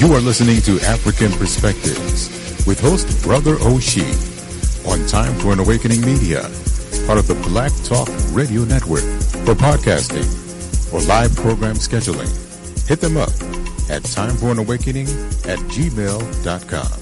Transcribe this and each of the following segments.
You are listening to African Perspectives with host Brother Oshie on Time for an Awakening Media, part of the Black Talk Radio Network. For podcasting or live program scheduling, hit them up at timeforanawakening@gmail.com.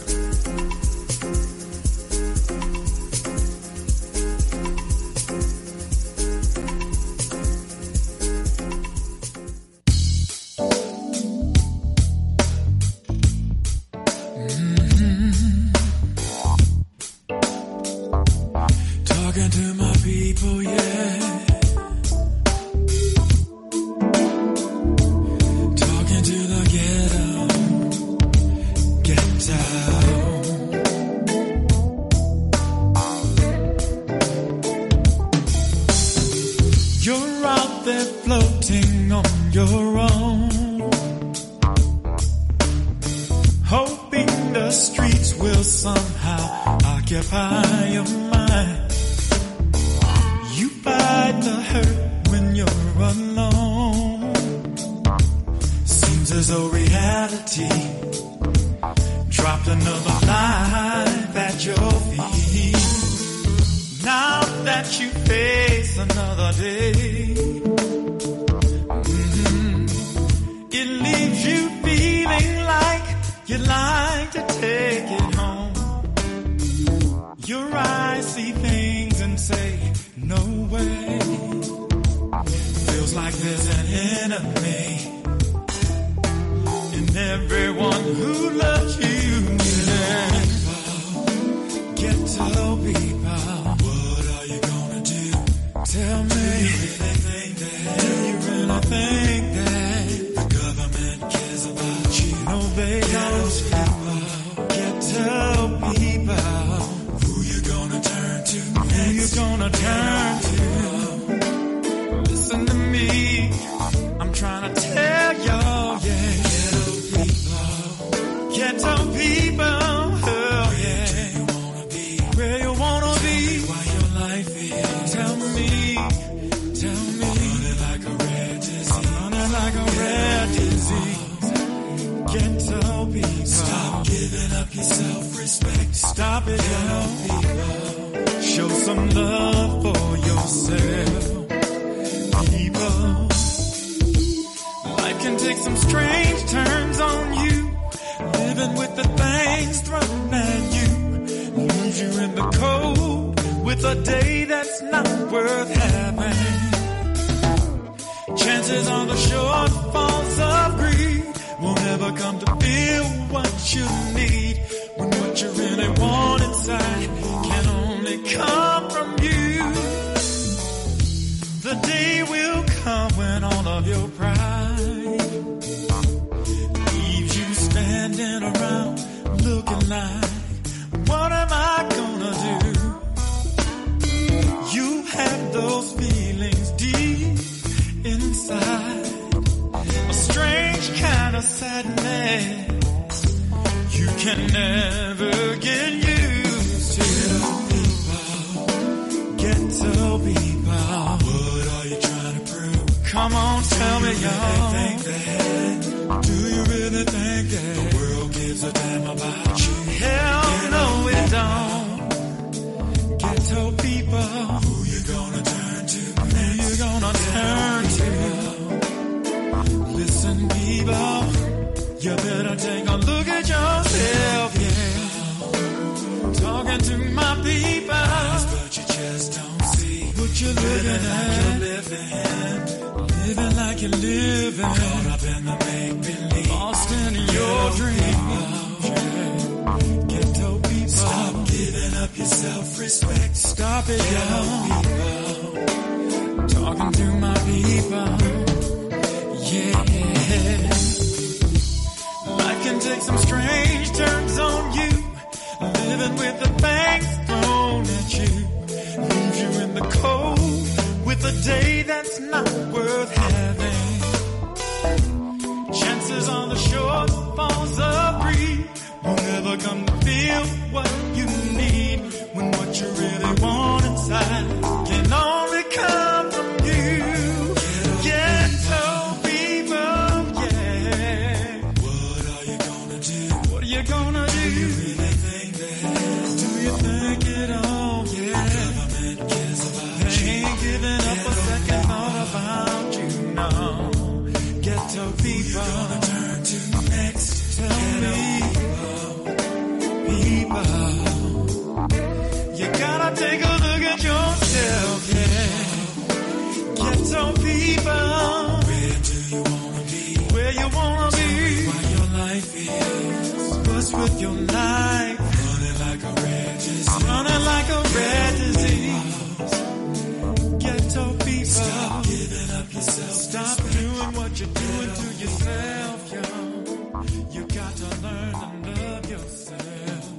Can only come from you. Ghetto people, yeah. What are you gonna Now take a look at yourself, yeah. Ghetto people. Where do you wanna be? Where you wanna be? What your life is. What's with your life? Running like a red disease. Running like a red disease. Ghetto people. Stop giving up yourself. Stop doing what you're doing to yourself, yo. You got to learn to love yourself.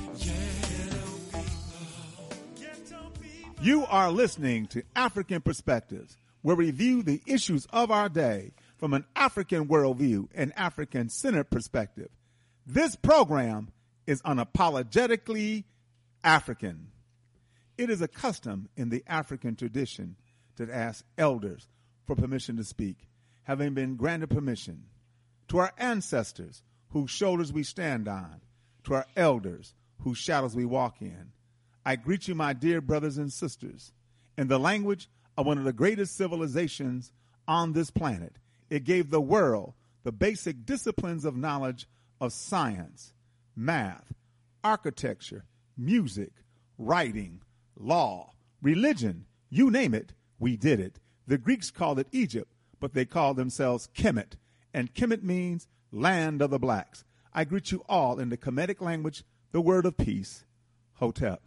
You are listening to African Perspectives, where we view the issues of our day from an African worldview and African-centered perspective. This program is unapologetically African. It is a custom in the African tradition to ask elders for permission to speak, having been granted permission. To our ancestors, whose shoulders we stand on, to our elders, whose shadows we walk in, I greet you, my dear brothers and sisters, in the language of one of the greatest civilizations on this planet. It gave the world the basic disciplines of knowledge of science, math, architecture, music, writing, law, religion, you name it, we did it. The Greeks called it Egypt, but they called themselves Kemet, and Kemet means land of the blacks. I greet you all in the Kemetic language, the word of peace, Hotep.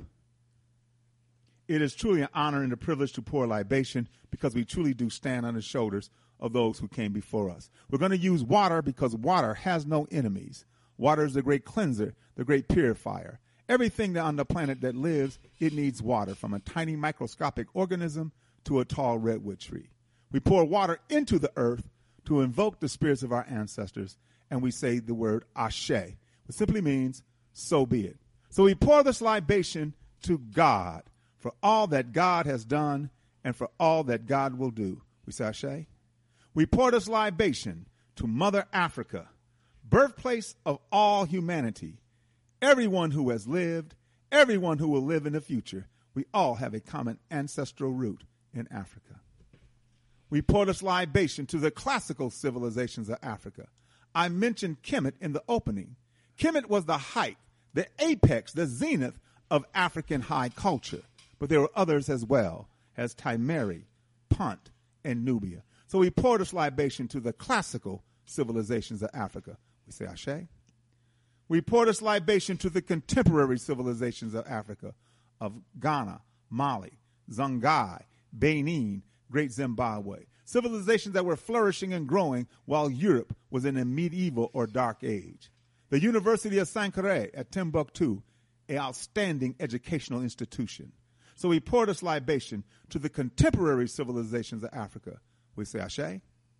It is truly an honor and a privilege to pour libation because we truly do stand on the shoulders of those who came before us. We're going to use water because water has no enemies. Water is the great cleanser, the great purifier. Everything on the planet that lives, it needs water, from a tiny microscopic organism to a tall redwood tree. We pour water into the earth to invoke the spirits of our ancestors, and we say the word Ashe, which simply means, so be it. So we pour this libation to God for all that God has done and for all that God will do. We say Ashe. We pour this libation to Mother Africa, birthplace of all humanity, everyone who has lived, everyone who will live in the future. We all have a common ancestral root in Africa. We pour this libation to the classical civilizations of Africa. I mentioned Kemet in the opening. Kemet was the height, the apex, the zenith of African high culture. But there were others as well, as Timeri, Punt, and Nubia. So we pour this libation to the classical civilizations of Africa. We say Ashe. We pour this libation to the contemporary civilizations of Africa, of Ghana, Mali, Songhai, Benin, Great Zimbabwe. Civilizations that were flourishing and growing while Europe was in a medieval or dark age. The University of Sankore at Timbuktu, an outstanding educational institution. So we pour this libation to the contemporary civilizations of Africa. We say Ashe.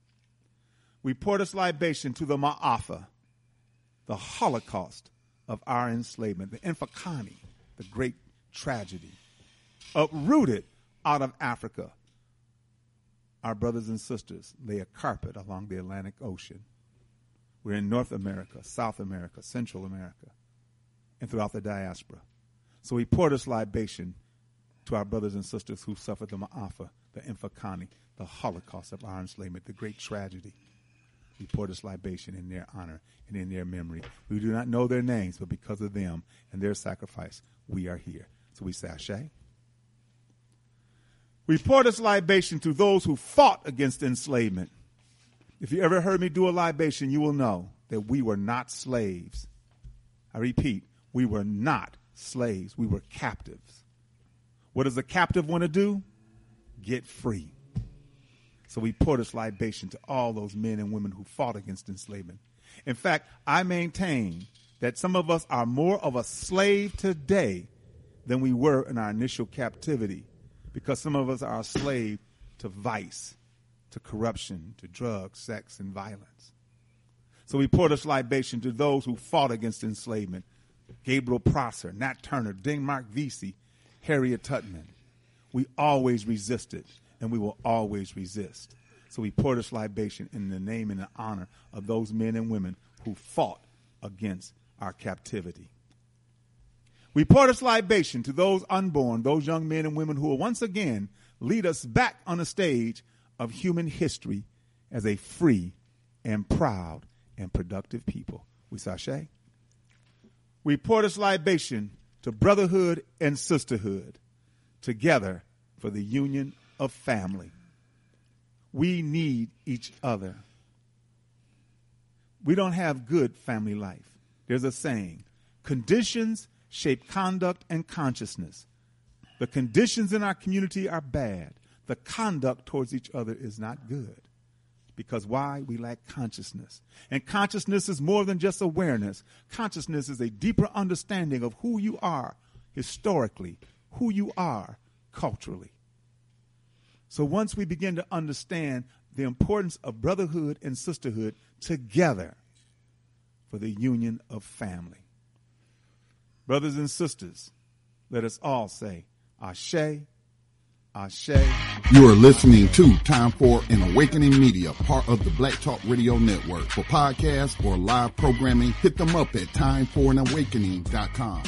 We pour this libation to the Ma'afa, the Holocaust of our enslavement, the Infakani, the great tragedy, uprooted out of Africa. Our brothers and sisters lay a carpet along the Atlantic Ocean. We're in North America, South America, Central America, and throughout the diaspora. So we pour this libation to our brothers and sisters who suffered the Ma'afa, the Infakani, the Holocaust of our enslavement, the great tragedy. We pour this libation in their honor and in their memory. We do not know their names, but because of them and their sacrifice, we are here. So we say Ashe. We pour this libation to those who fought against enslavement. If you ever heard me do a libation, you will know that we were not slaves. I repeat, we were not slaves. We were captives. What does a captive want to do? Get free. So we pour this libation to all those men and women who fought against enslavement. In fact, I maintain that some of us are more of a slave today than we were in our initial captivity, because some of us are a slave to vice, to corruption, to drugs, sex, and violence. So we pour this libation to those who fought against enslavement. Gabriel Prosser, Nat Turner, Denmark Vesey, Harriet Tubman. We always resisted, and we will always resist. So we pour this libation in the name and the honor of those men and women who fought against our captivity. We pour this libation to those unborn, those young men and women who will once again lead us back on the stage of human history as a free and proud and productive people. We say Ashe. We pour this libation to brotherhood and sisterhood. together for the union of family. We need each other. We don't have good family life. There's a saying, conditions shape conduct and consciousness. The conditions in our community are bad. The conduct towards each other is not good. Because why? We lack consciousness. And consciousness is more than just awareness. Consciousness is a deeper understanding of who you are historically, who you are culturally. So once we begin to understand the importance of brotherhood and sisterhood together for the union of family. Brothers and sisters, let us all say, Ashe, Ashe. You are listening to Time for an Awakening Media, part of the Black Talk Radio Network. For podcasts or live programming, hit them up at timeforanawakening.com.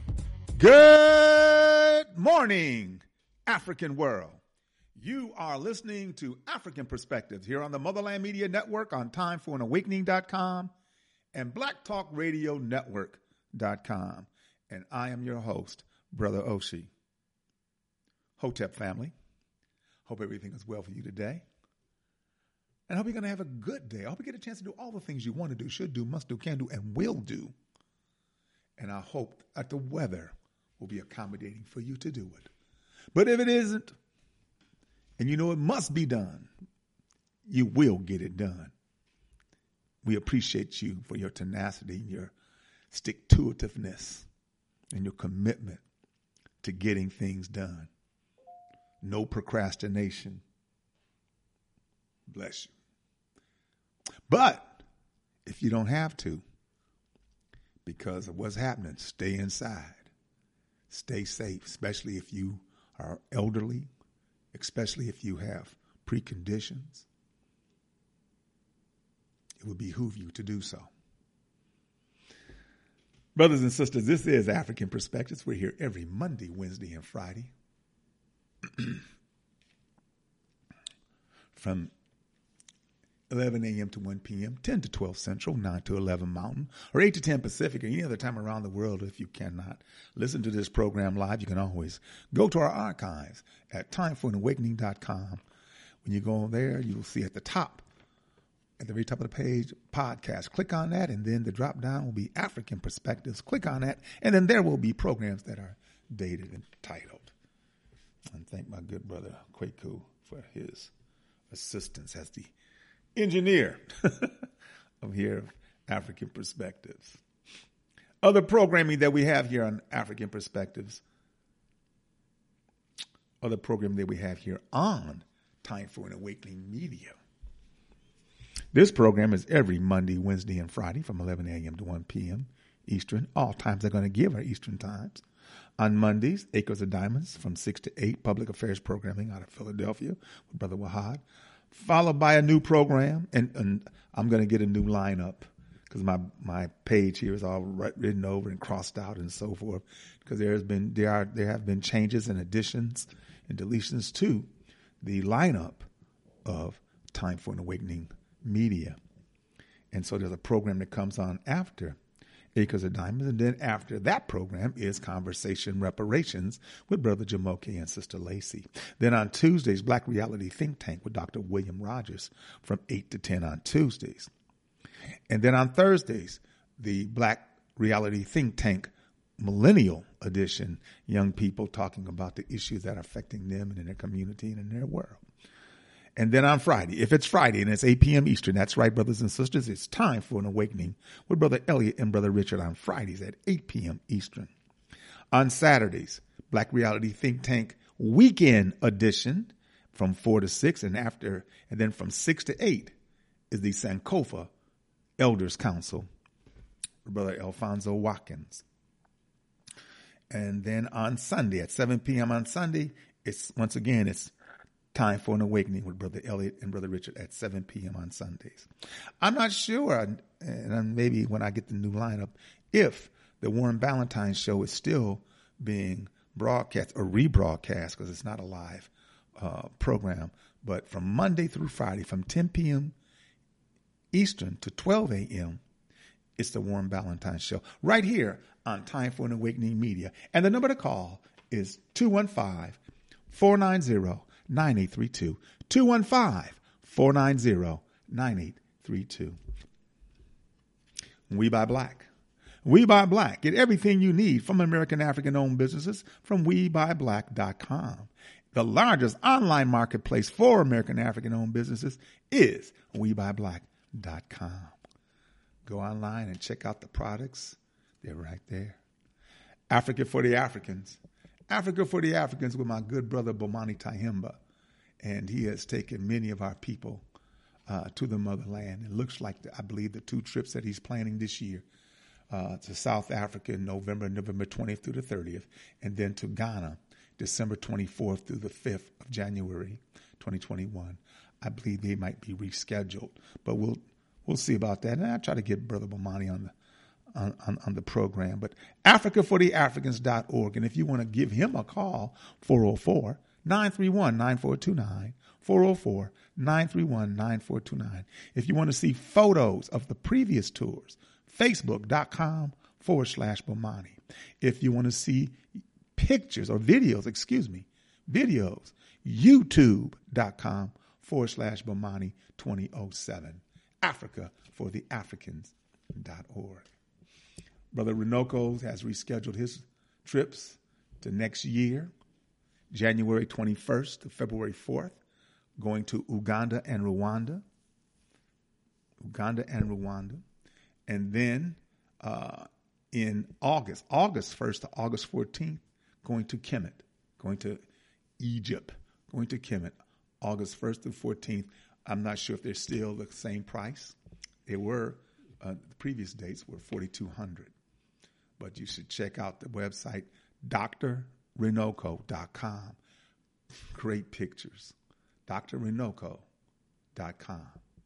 Good morning, African world. You are listening to African Perspectives here on the Motherland Media Network on timeforanawakening.com and blacktalkradionetwork.com. And I am your host, Brother Oshie. Hotep family, hope everything is well for you today. And I hope you're going to have a good day. I hope you get a chance to do all the things you want to do, should do, must do, can do, and will do. And I hope that the weather will be accommodating for you to do it. But if it isn't, and you know it must be done, you will get it done. We appreciate you for your tenacity, your stick-to-itiveness, and your commitment to getting things done. No procrastination. Bless you. But if you don't have to, because of what's happening, stay inside. Stay safe, especially if you are elderly, especially if you have preconditions. It would behoove you to do so. Brothers and sisters, this is African Perspectives. We're here every Monday, Wednesday, and Friday from 11 a.m. to 1 p.m., 10 to 12 Central, 9 to 11 Mountain, or 8 to 10 Pacific, or any other time around the world. If you cannot listen to this program live, you can always go to our archives at timeforanawakening.com. When you go there, you'll see at the very top of the page, podcast. Click on that, and then the drop down will be African Perspectives. Click on that, and then there will be programs that are dated and titled. And thank my good brother Kwaku for his assistance as the engineer of here, African Perspectives. Other programming that we have here on African Perspectives, other programming that we have here on Time for an Awakening Media. This program is every Monday, Wednesday, and Friday from 11 a.m. to 1 p.m. Eastern. All times they're going to give are Eastern times. On Mondays, Acres of Diamonds from 6 to 8, public affairs programming out of Philadelphia with Brother Wahad. Followed by a new program, and I'm going to get a new lineup because my page here is all written over and crossed out and so forth, because there have been changes and additions and deletions to the lineup of Time for an Awakening Media. And so there's a program that comes on after Acres of Diamonds, and then after that program is Conversation Reparations with Brother Jamoke and Sister Lacey. Then on Tuesdays, Black Reality Think Tank with Dr. William Rogers from 8 to 10 on Tuesdays. And then on Thursdays, the Black Reality Think Tank Millennial Edition, young people talking about the issues that are affecting them and in their community and in their world. And then on Friday, if it's Friday and it's 8 p.m. Eastern, that's right, brothers and sisters, it's Time for an Awakening with Brother Elliot and Brother Richard on Fridays at 8 p.m. Eastern. On Saturdays, Black Reality Think Tank Weekend Edition from 4 to 6, and then from 6 to 8 is the Sankofa Elders Council, Brother Alfonso Watkins. And then on Sunday at 7 p.m. on Sunday, it's Time for an Awakening with Brother Elliot and Brother Richard at 7 p.m. on Sundays. I'm not sure, and maybe when I get the new lineup, if the Warren Ballantine show is still being broadcast or rebroadcast, because it's not a live program. But from Monday through Friday, from 10 p.m. Eastern to 12 a.m., it's the Warren Ballantine show right here on Time for an Awakening Media. And the number to call is 215-490-9832. 215-490-9832. We Buy Black. We Buy Black. Get everything you need from American African-owned businesses from WeBuyBlack.com. The largest online marketplace for American African-owned businesses is WeBuyBlack.com. Go online and check out the products. They're right there. Africa for the Africans. Africa for the Africans with my good brother Bomani Tyehimba. And he has taken many of our people to the motherland. It looks like, I believe, the 2 trips that he's planning this year to South Africa in November 20th through the 30th, and then to Ghana, December 24th through the 5th of January 2021. I believe they might be rescheduled, but we'll see about that. And I'll try to get Brother Bomani on the program. But AfricaForTheAfricans.org. And if you want to give him a call, 404-931-9429, 404-931-9429. If you want to see photos of the previous tours, Facebook.com/Bomani. If you want to see pictures or videos, videos, YouTube.com/Bomani 2007. AfricaForTheAfricans.org. Brother Renoko has rescheduled his trips to next year, January 21st to February 4th, going to Uganda and Rwanda. And then in August 1st to August 14th, going to Kemet, going to Egypt, going to Kemet, August 1st to 14th. I'm not sure if they're still the same price. They were, the previous dates were $4,200. But you should check out the website, drrenoko.com. Great pictures. drrenoko.com.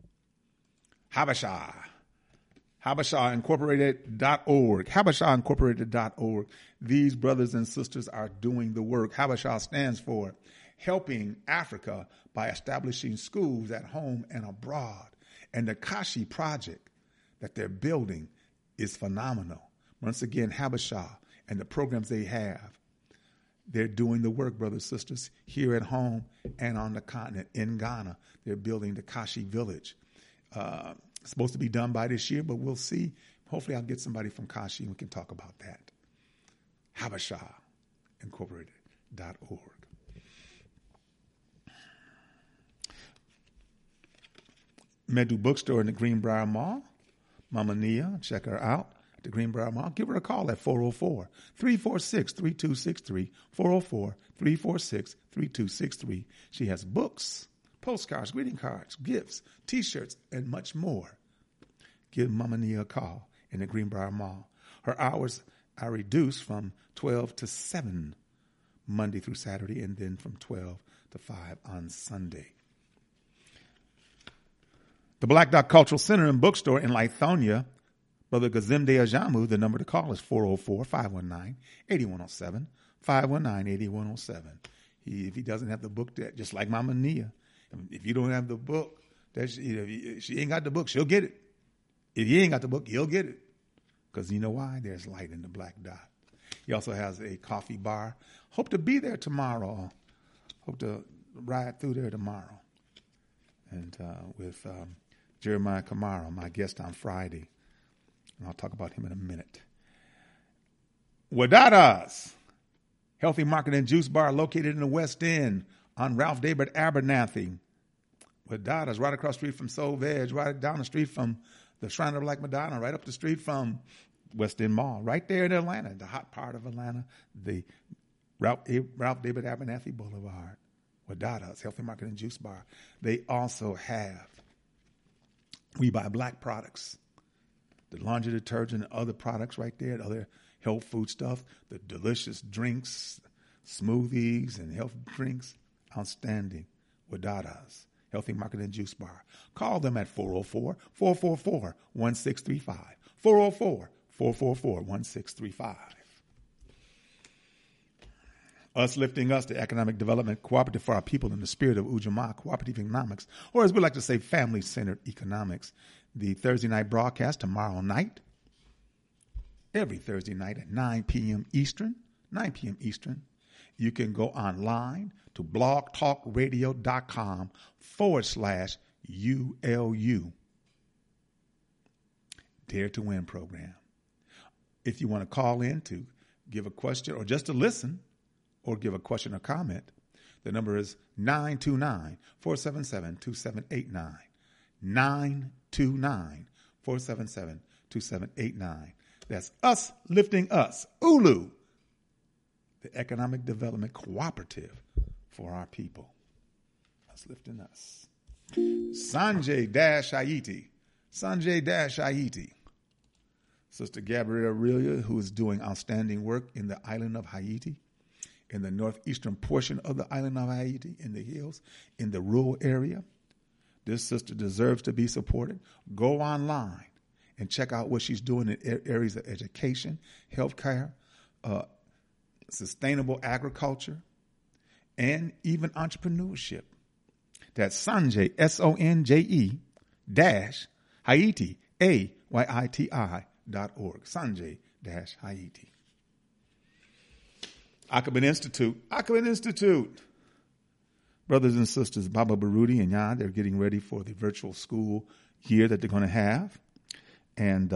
HabashahIncorporated.org. HabashahIncorporated.org. These brothers and sisters are doing the work. Habashah stands for Helping Africa by Establishing Schools at Home and Abroad. And the Kashi project that they're building is phenomenal. Once again, Habashah and the programs they have, they're doing the work, brothers and sisters, here at home and on the continent. In Ghana, they're building the Kashi village. It's supposed to be done by this year, but we'll see. Hopefully I'll get somebody from Kashi and we can talk about that. HabashahIncorporated.org. Medu Bookstore in the Greenbrier Mall. Mama Nia, check her out at the Greenbrier Mall. Give her a call at 404-346-3263, 404-346-3263. She has books, postcards, greeting cards, gifts, T-shirts, and much more. Give Mama Nia a call in the Greenbrier Mall. Her hours are reduced from 12 to 7 Monday through Saturday, and then from 12 to 5 on Sunday. The Black Dot Cultural Center and Bookstore in Lithonia, Brother Gazimde Ajamu, the number to call is 404-519-8107, 519-8107. If he doesn't have the book, just like Mama Nia, if you don't have the book, if she ain't got the book, she'll get it. If he ain't got the book, he'll get it. Because you know why? There's light in the Black Dot. He also has a coffee bar. Hope to be there tomorrow. Hope to ride through there tomorrow. And with Jeremiah Kamara, my guest on Friday. And I'll talk about him in a minute. Wadada's Healthy Market and Juice Bar located in the West End on Ralph David Abernathy. Wadada's right across the street from Soul Veg, right down the street from the Shrine of Black Madonna, right up the street from West End Mall, right there in Atlanta, the hot part of Atlanta, the Ralph David Abernathy Boulevard. Wadada's Healthy Market and Juice Bar. They also have We Buy Black products, the laundry detergent and other products right there, and other health food stuff, the delicious drinks, smoothies and health drinks. Outstanding. Wadada's Healthy Market and Juice Bar. Call them at 404-444-1635. 404-444-1635. Us Lifting Us, the economic development cooperative for our people in the spirit of Ujamaa cooperative economics, or as we like to say, family-centered economics. The Thursday night broadcast tomorrow night, every Thursday night at 9 p.m. Eastern. you can go online to blogtalkradio.com/ULU. Dare to Win program. If you want to call in to give a question or just to listen or give a question or comment, the number is 929-477-2789. 929-477-2789. That's us lifting us. ULU, the Economic Development Cooperative for our people. Us lifting us. Sanjay Haiti. Sister Gabrielle Aurelia, who is doing outstanding work in the island of Haiti, in the northeastern portion of the island of Haiti, in the hills, in the rural area. This sister deserves to be supported. Go online and check out what she's doing in areas of education, healthcare, sustainable agriculture, and even entrepreneurship. That's Sanjay, SONJE Haiti, AYITI.org. Sanjay-Haiti. Akabin Institute. Brothers and sisters, Baba Baruti and Yah, they're getting ready for the virtual school year that they're going to have. And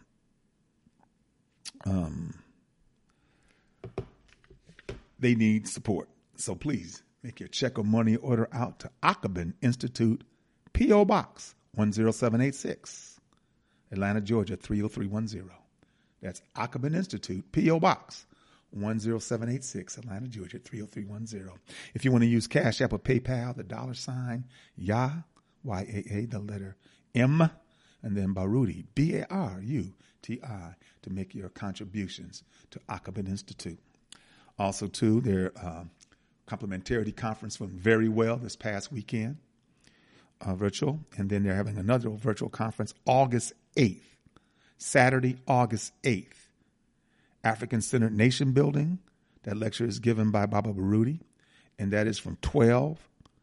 they need support. So please make your check or money order out to Akabin Institute, P.O. Box 10786, Atlanta, Georgia 30310. That's Akabin Institute, P.O. Box 10786, Atlanta, Georgia 30310. If you want to use Cash App or PayPal, the $ YAH, YAA, the letter M, and then Baruti, BARUTI, to make your contributions to Akabin Institute. Also, too, their complementarity conference went very well this past weekend, virtual. And then they're having another virtual conference August 8th, Saturday, August 8th. African-Centered Nation Building. That lecture is given by Baba Baruti, and that is from 12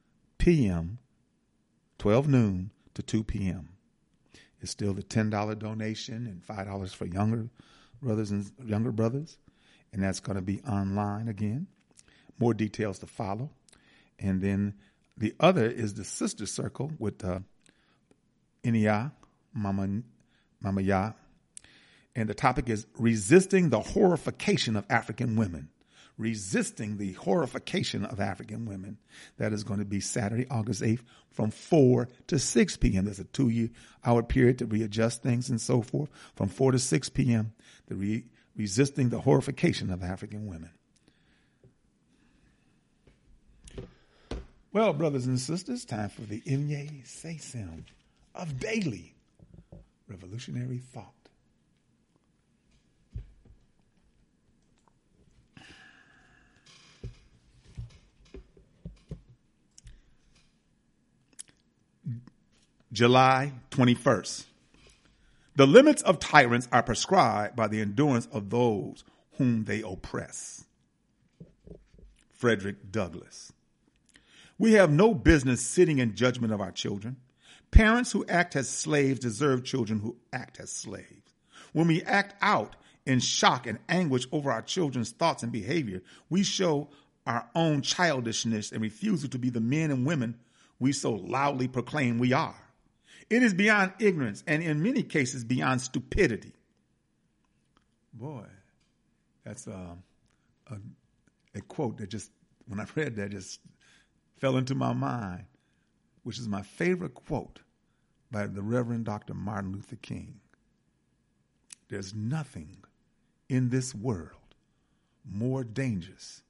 noon to 2 p.m. It's still the $10 donation and $5 for younger brothers, and that's going to be online again. More details to follow. And then the other is the Sister Circle with Inia, Mama Ya. And the topic is resisting the horrification of African women. Resisting the horrification of African women. That is going to be Saturday, August 8th from 4 to 6 p.m. There's a 2-hour period to readjust things and so forth. From 4 to 6 p.m., resisting the horrification of African women. Well, brothers and sisters, time for the Inye Sesem of daily revolutionary thought. July 21st. The limits of tyrants are prescribed by the endurance of those whom they oppress. Frederick Douglass. We have no business sitting in judgment of our children. Parents who act as slaves deserve children who act as slaves. When we act out in shock and anguish over our children's thoughts and behavior, we show our own childishness and refusal to be the men and women we so loudly proclaim we are. It is beyond ignorance and in many cases beyond stupidity. Boy, that's a quote that just, when I read that, just fell into my mind, which is my favorite quote by the Reverend Dr. Martin Luther King. There's nothing in this world more dangerous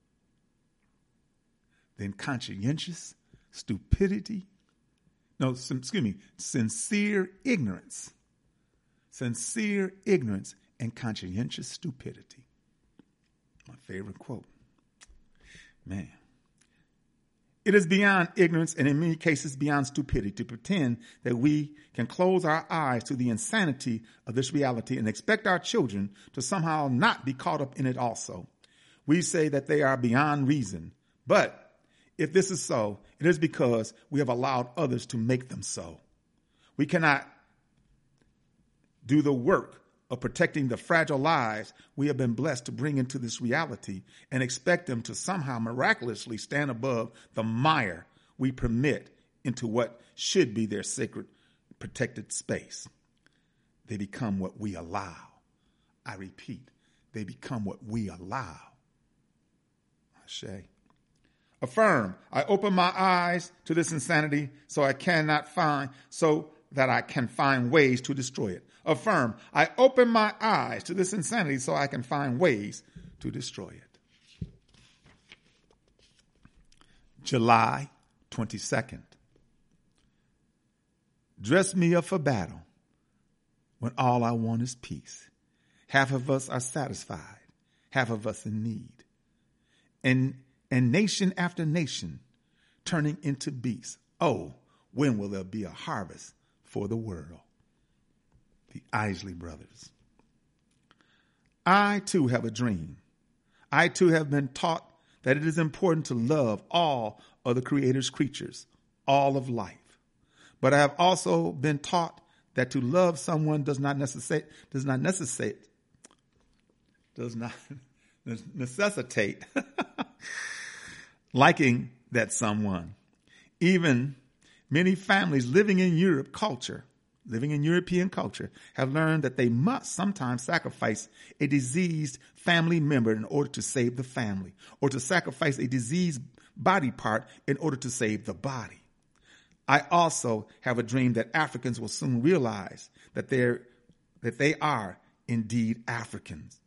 than conscientious stupidity. No, sincere ignorance. Sincere ignorance and conscientious stupidity. My favorite quote. Man. It is beyond ignorance and in many cases beyond stupidity to pretend that we can close our eyes to the insanity of this reality and expect our children to somehow not be caught up in it also. We say that they are beyond reason, but if this is so, it is because we have allowed others to make them so. We cannot do the work of protecting the fragile lives we have been blessed to bring into this reality and expect them to somehow miraculously stand above the mire we permit into what should be their sacred, protected space. They become what we allow. I repeat, they become what we allow. Ashe. Affirm, I open my eyes to this insanity so that I can find ways to destroy it. Affirm, I open my eyes to this insanity so I can find ways to destroy it. July 22nd. Dress me up for battle when all I want is peace. Half of us are satisfied, half of us in need. And nation after nation turning into beasts. Oh, when will there be a harvest for the world? The Isley Brothers. I too have a dream. I too have been taught that it is important to love all of the Creator's creatures, all of life. But I have also been taught that to love someone does not necessitate liking that someone. Even many families living in European culture, have learned that they must sometimes sacrifice a diseased family member in order to save the family, or to sacrifice a diseased body part in order to save the body. I also have a dream that Africans will soon realize that they are indeed Africans.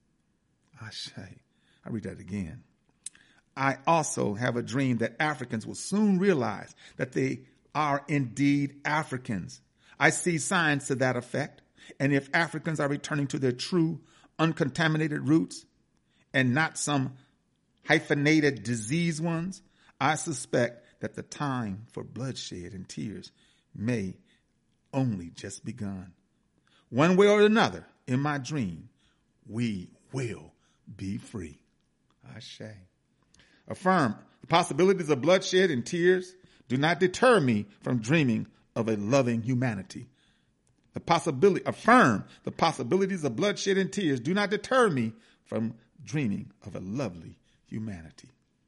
I read that again. I also have a dream that Africans will soon realize that they are indeed Africans. I see signs to that effect. And if Africans are returning to their true, uncontaminated roots and not some hyphenated disease ones, I suspect that the time for bloodshed and tears may only just begun. One way or another, in my dream, we will be free. Ashe. Affirm, the possibilities of bloodshed and tears do not deter me from dreaming of a loving humanity. Affirm, the possibilities of bloodshed and tears do not deter me from dreaming of a lovely humanity.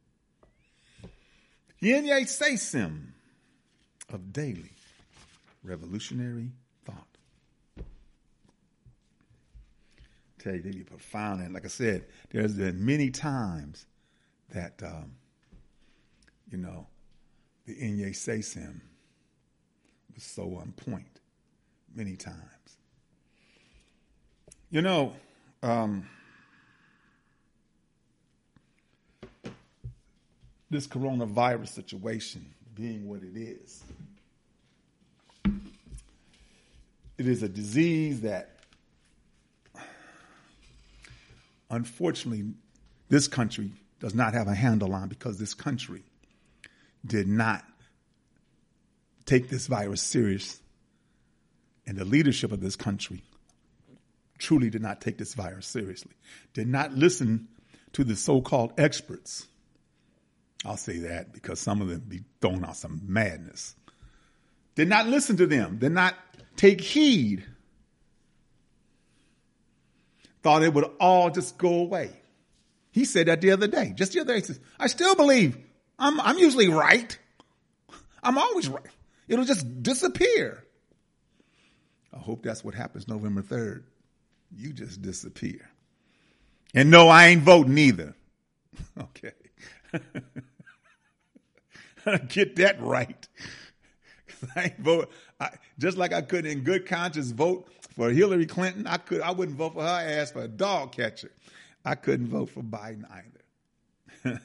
Yenye Sesim of daily revolutionary thought. Tell you, they be profound. And like I said, there's been many times that, the Yenye Sesim was so on point. Many times. This coronavirus situation being what it is a disease that, unfortunately, this country does not have a handle on, because this country did not take this virus serious, and the leadership of this country truly did not take this virus seriously, did not listen to the so-called experts. I'll say that because some of them be throwing out some madness. Did not listen to them, did not take heed. Thought it would all just go away. He said that the other day. He says, I still believe I'm usually right. I'm always right. It'll just disappear. I hope that's what happens November 3rd. You just disappear. And no, I ain't voting either. Okay. Get that right. I ain't vote. Just like I couldn't in good conscience vote for Hillary Clinton, I wouldn't vote for her ass for a dog catcher. I couldn't vote for Biden either.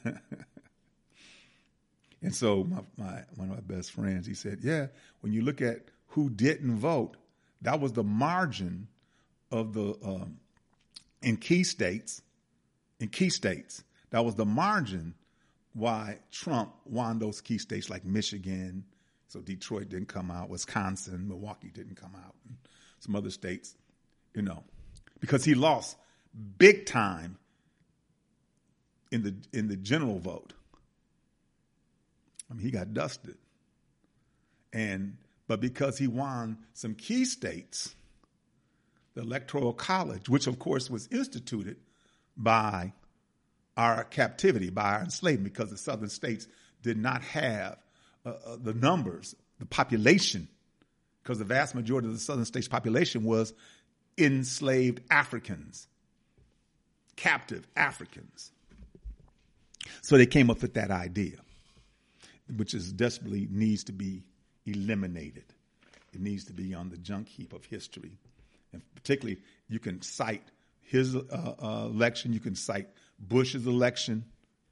And so one of my best friends, he said, yeah, when you look at who didn't vote, that was the margin of the in key states, that was the margin why Trump won those key states like Michigan. So Detroit didn't come out, Wisconsin, Milwaukee didn't come out, and some other states, because he lost big time in the general vote. I mean, he got dusted. But because he won some key states, the Electoral College, which, of course, was instituted by our captivity, by our enslavement, because the southern states did not have the numbers, the population, because the vast majority of the southern states' population was enslaved Africans, captive Africans. So they came up with that idea, which is desperately needs to be eliminated. It needs to be on the junk heap of history. And particularly, you can cite his election, you can cite Bush's election,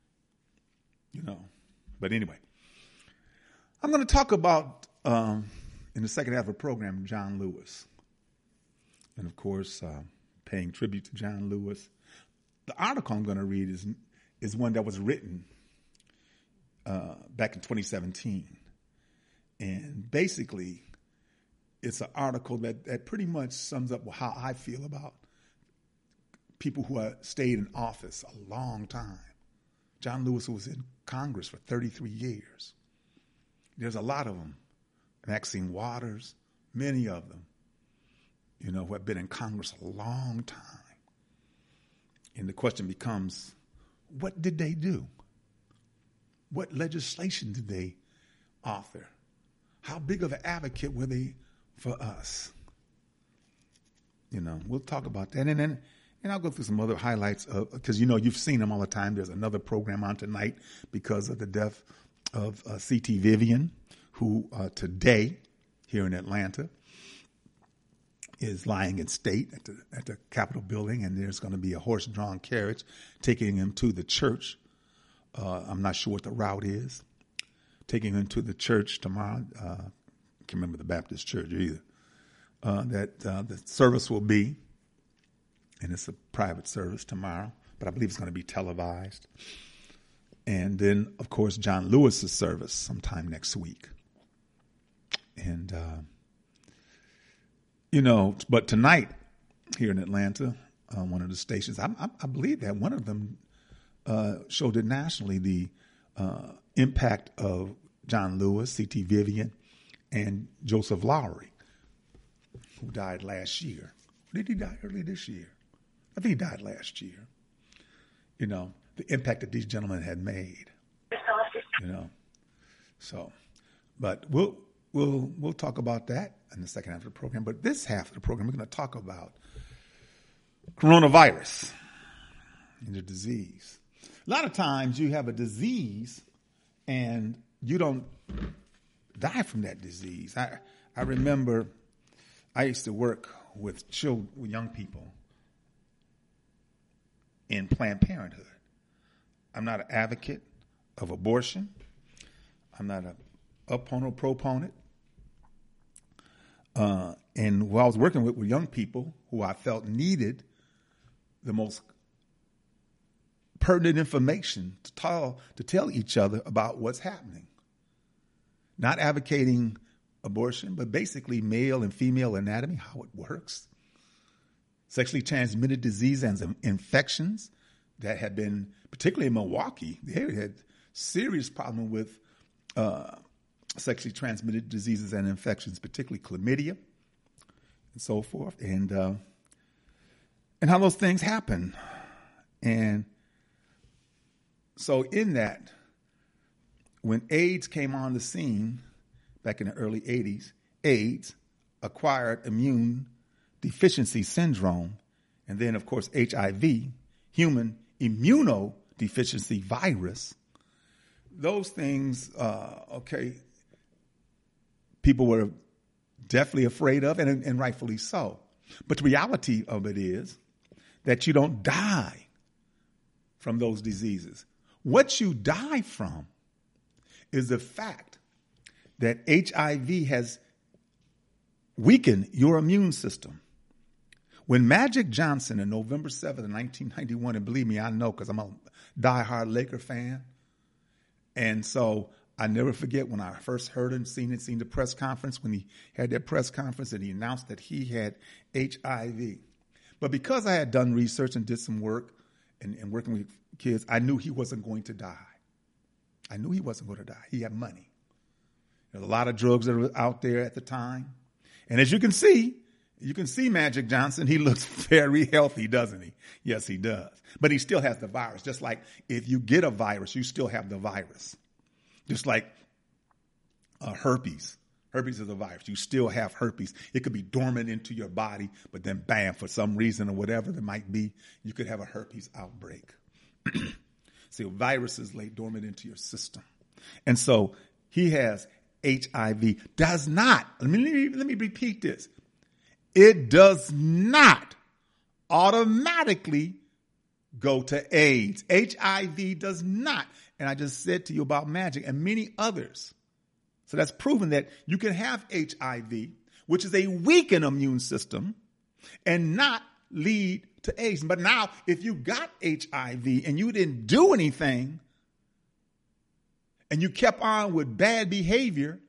But anyway, I'm going to talk about, in the second half of the program, John Lewis. And of course, paying tribute to John Lewis. The article I'm going to read is one that was written back in 2017. And basically, it's an article that pretty much sums up how I feel about people who have stayed in office a long time. John Lewis was in Congress for 33 years. There's a lot of them. Maxine Waters, many of them, who have been in Congress a long time. And the question becomes, what did they do? What legislation did they author? How big of an advocate were they for us? We'll talk about that. And I'll go through some other highlights because, you've seen them all the time. There's another program on tonight because of the death of C.T. Vivian, who today here in Atlanta is lying in state at the Capitol building, and there's going to be a horse-drawn carriage taking him to the church. I'm not sure what the route is. Taking him to the church tomorrow. I can't remember the Baptist church either. The service will be, and it's a private service tomorrow, but I believe it's going to be televised. And then, of course, John Lewis's service sometime next week. And, but tonight here in Atlanta, one of the stations, I believe that one of them showed it nationally, the impact of John Lewis, C.T. Vivian, and Joseph Lowry, who died last year. Did he die early this year? I think he died last year. The impact that these gentlemen had made. So, but we'll talk about that in the second half of the program. But this half of the program, we're going to talk about coronavirus and the disease. A lot of times you have a disease and you don't die from that disease. I remember I used to work with young people in Planned Parenthood. I'm not an advocate of abortion. I'm not an opponent or proponent. And while I was working with young people who I felt needed the most pertinent information to tell each other about what's happening. Not advocating abortion, but basically male and female anatomy, how it works. Sexually transmitted disease and infections that have been, particularly in Milwaukee, they had serious problem with sexually transmitted diseases and infections, particularly chlamydia and so forth, and how those things happen. And so in that, when AIDS came on the scene back in the early 80s, AIDS, acquired immune deficiency syndrome, and then, of course, HIV, human immunodeficiency virus, those things, people were definitely afraid of, and rightfully so. But the reality of it is that you don't die from those diseases. What you die from is the fact that HIV has weakened your immune system. When Magic Johnson on November 7th, 1991, and believe me, I know because I'm a diehard Laker fan, and so I never forget when I first heard and seen the press conference, when he had that press conference and he announced that he had HIV. But because I had done research and did some work and working with kids, I knew he wasn't going to die. I knew he wasn't going to die. He had money. There's a lot of drugs that were out there at the time. And as you can see, You can see Magic Johnson. He looks very healthy, doesn't he? Yes, he does. But he still has the virus. Just like if you get a virus, you still have the virus. Just like herpes. Herpes is a virus. You still have herpes. It could be dormant into your body, but then bam, for some reason or whatever there might be, you could have a herpes outbreak. So viruses lay dormant into your system. And so he has HIV. Does not, let me repeat this. It does not automatically go to AIDS. HIV does not. And I just said to you about Magic and many others. So that's proven that you can have HIV, which is a weakened immune system, and not lead to AIDS. But now, if you got HIV and you didn't do anything, and you kept on with bad behavior,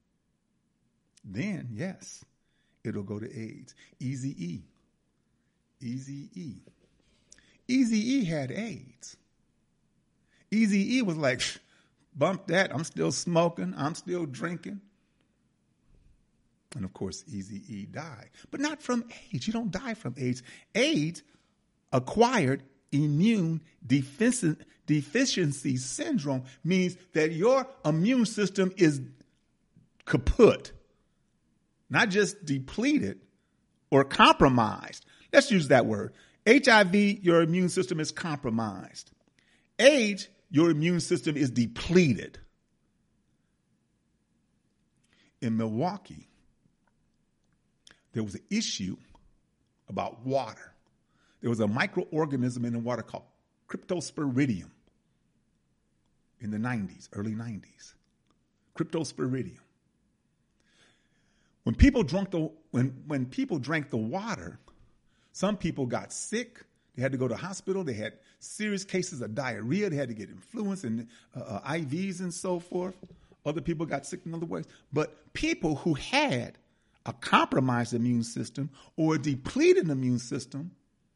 then yes, it'll go to AIDS. Eazy-E. Eazy-E. Eazy-E had AIDS. Eazy-E was like, bump that, I'm still smoking, I'm still drinking. And of course, Eazy-E died. But not from AIDS. You don't die from AIDS. AIDS, acquired immune deficiency syndrome, means that your immune system is kaput. Not just depleted or compromised. Let's use that word. HIV, your immune system is compromised. AIDS, your immune system is depleted. In Milwaukee, there was an issue about water. There was a microorganism in the water called Cryptosporidium in the 90s, early 90s. Cryptosporidium. When people drank the water, some people got sick. They had to go to the hospital. They had serious cases of diarrhea. They had to get influence and IVs and so forth. Other people got sick in other ways. But people who had a compromised immune system or a depleted immune system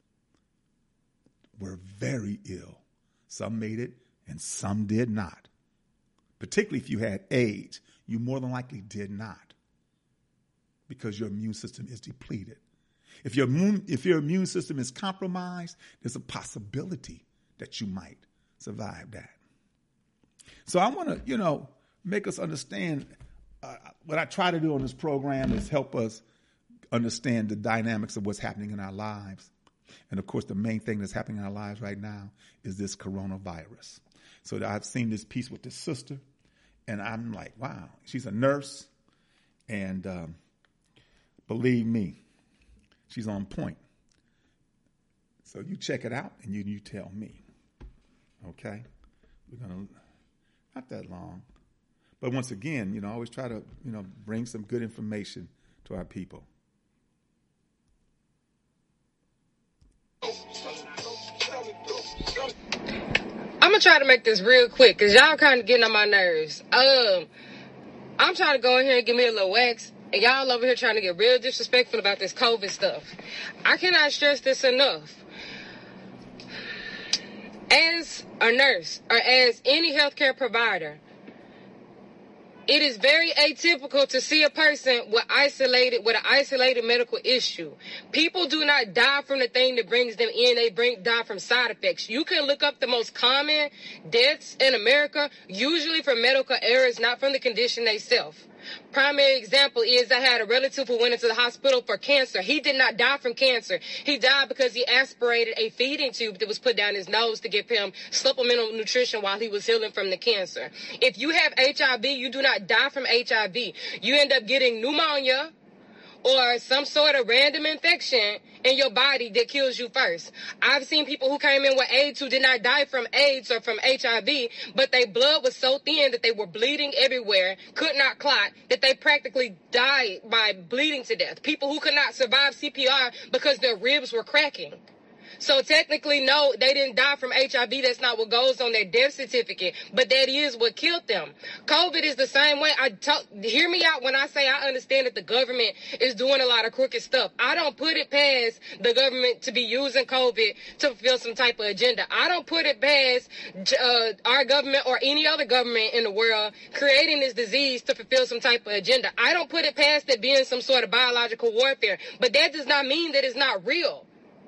were very ill. Some made it and some did not. Particularly if you had AIDS, you more than likely did not, because your immune system is depleted. If your immune system is compromised, there's a possibility that you might survive that. So I want to, make us understand. What I try to do on this program is help us understand the dynamics of what's happening in our lives. And of course, the main thing that's happening in our lives right now is this coronavirus. So I've seen this piece with this sister, and I'm like, wow, she's a nurse. And believe me, she's on point. So you check it out and you tell me. Okay? We're going to, not that long. But once again, I always try to, bring some good information to our people. I'm going to try to make this real quick because y'all kind of getting on my nerves. I'm trying to go in here and give me a little wax. And y'all over here trying to get real disrespectful about this COVID stuff. I cannot stress this enough. As a nurse or as any healthcare provider, it is very atypical to see a person with an isolated medical issue. People do not die from the thing that brings them in. They die from side effects. You can look up the most common deaths in America, usually from medical errors, not from the condition themselves. Primary example is I had a relative who went into the hospital for cancer. He did not die from cancer. He died because he aspirated a feeding tube that was put down his nose to give him supplemental nutrition while he was healing from the cancer. If you have HIV, you do not die from HIV. You end up getting pneumonia or some sort of random infection in your body that kills you first. I've seen people who came in with AIDS who did not die from AIDS or from HIV, but their blood was so thin that they were bleeding everywhere, could not clot, that they practically died by bleeding to death. People who could not survive CPR because their ribs were cracking. So technically, no, they didn't die from HIV. That's not what goes on their death certificate. But that is what killed them. COVID is the same way. Hear me out when I say I understand that the government is doing a lot of crooked stuff. I don't put it past the government to be using COVID to fulfill some type of agenda. I don't put it past our government or any other government in the world creating this disease to fulfill some type of agenda. I don't put it past it being some sort of biological warfare. But that does not mean that it's not real.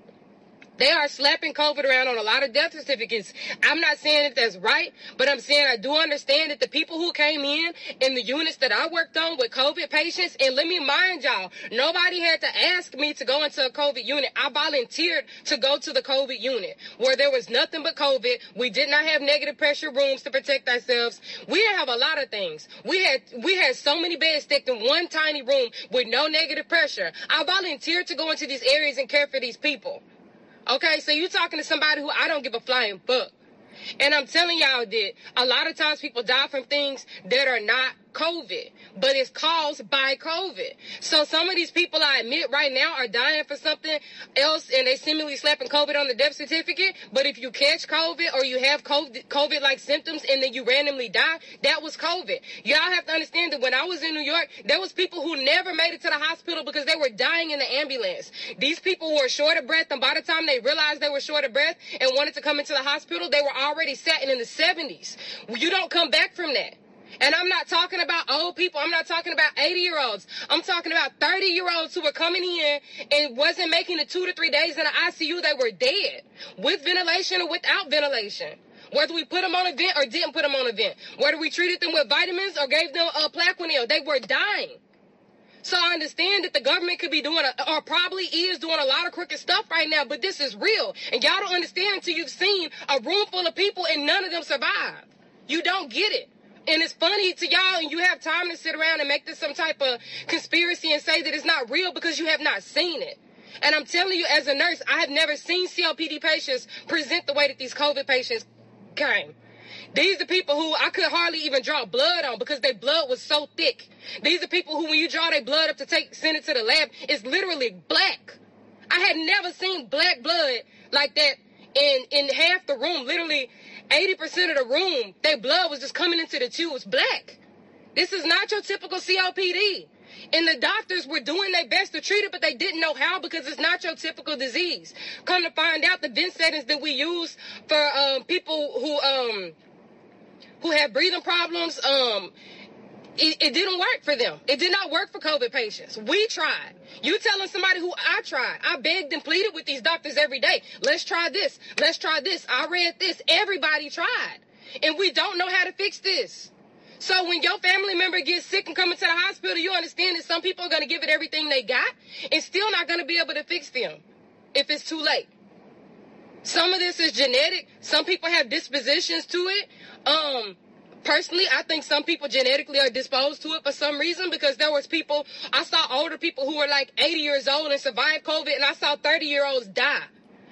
They are slapping COVID around on a lot of death certificates. I'm not saying that that's right, but I'm saying I do understand that the people who came in the units that I worked on with COVID patients, and let me mind y'all, nobody had to ask me to go into a COVID unit. I volunteered to go to the COVID unit where there was nothing but COVID. We did not have negative pressure rooms to protect ourselves. We didn't have a lot of things. We had so many beds stacked in one tiny room with no negative pressure. I volunteered to go into these areas and care for these people. Okay, so you're talking to somebody who I don't give a flying fuck. And I'm telling y'all that a lot of times people die from things that are not COVID, but it's caused by COVID. So some of these people, I admit right now, are dying for something else, and they seemingly slapping COVID on the death certificate. But if you catch COVID or you have COVID-like symptoms and then you randomly die, that was COVID. Y'all have to understand that when I was in New York, there was people who never made it to the hospital because they were dying in the ambulance. These people were short of breath, and by the time they realized they were short of breath and wanted to come into the hospital, they were already sitting in the 70s. You don't come back from that. And I'm not talking about old people. I'm not talking about 80-year-olds. I'm talking about 30-year-olds who were coming in and wasn't making the 2 to 3 days in the ICU. They were dead with ventilation or without ventilation. Whether we put them on a vent or didn't put them on a vent. Whether we treated them with vitamins or gave them Plaquenil. They were dying. So I understand that the government could be doing, or probably is doing a lot of crooked stuff right now, but this is real. And y'all don't understand until you've seen a room full of people and none of them survive. You don't get it. And it's funny to y'all, and you have time to sit around and make this some type of conspiracy and say that it's not real because you have not seen it. And I'm telling you, as a nurse, I have never seen COPD patients present the way that these COVID patients came. These are people who I could hardly even draw blood on because their blood was so thick. These are people who, when you draw their blood up to send it to the lab, it's literally black. I had never seen black blood like that in half the room. Literally 80% of the room, their blood was just coming into the tubes black. This is not your typical COPD. And the doctors were doing their best to treat it, but they didn't know how because it's not your typical disease. Come to find out, the vent settings that we use for people who have breathing problems, it didn't work for them. It did not work for COVID patients. We tried. You telling somebody who I tried. I begged and pleaded with these doctors every day. Let's try this. Let's try this. I read this. Everybody tried. And we don't know how to fix this. So when your family member gets sick and come into the hospital, you understand that some people are going to give it everything they got and still not going to be able to fix them if it's too late. Some of this is genetic. Some people have dispositions to it. Personally, I think some people genetically are disposed to it for some reason because there was people, I saw older people who were like 80 years old and survived COVID, and I saw 30-year-olds die.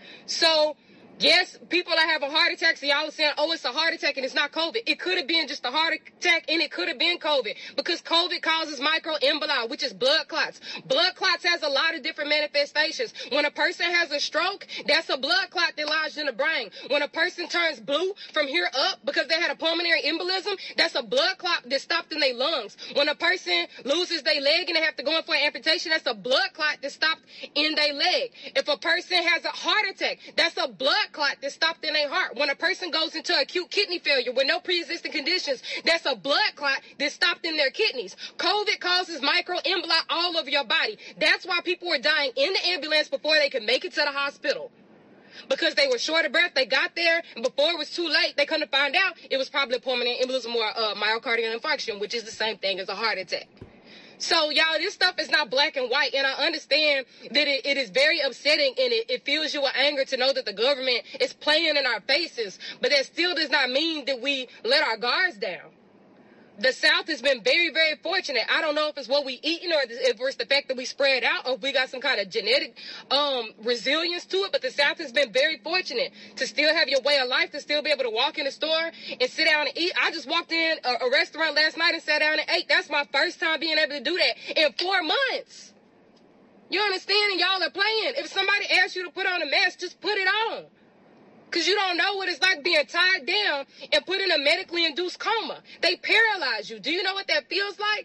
So, yes, people are having heart attacks, and y'all are saying, oh, it's a heart attack and it's not COVID. It could have been just a heart attack, and it could have been COVID because COVID causes microemboli, which is blood clots. Blood clots has a lot of different manifestations. When a person has a stroke, that's a blood clot that lodged in the brain. When a person turns blue from here up because they had a pulmonary embolism, that's a blood clot that stopped in their lungs. When a person loses their leg and they have to go in for an amputation, that's a blood clot that stopped in their leg. If a person has a heart attack, that's a blood clot that stopped in their heart. When a person goes into acute kidney failure with no pre-existing conditions, that's a blood clot that stopped in their kidneys. COVID causes microemboli all over your body. That's why people were dying in the ambulance before they could make it to the hospital. Because they were short of breath, they got there, and before it was too late, they couldn't find out it was probably a pulmonary embolism or myocardial infarction, which is the same thing as a heart attack. So, y'all, this stuff is not black and white, and I understand that it is very upsetting, and it fills you with anger to know that the government is playing in our faces, but that still does not mean that we let our guards down. The South has been very, very fortunate. I don't know if it's what we eating or if it's the fact that we spread out or if we got some kind of genetic resilience to it, but the South has been very fortunate to still have your way of life, to still be able to walk in the store and sit down and eat. I just walked in a restaurant last night and sat down and ate. That's my first time being able to do that in 4 months. You understand? And y'all are playing. If somebody asks you to put on a mask, just put it on. Because you don't know what it's like being tied down and put in a medically induced coma. They paralyze you. Do you know what that feels like?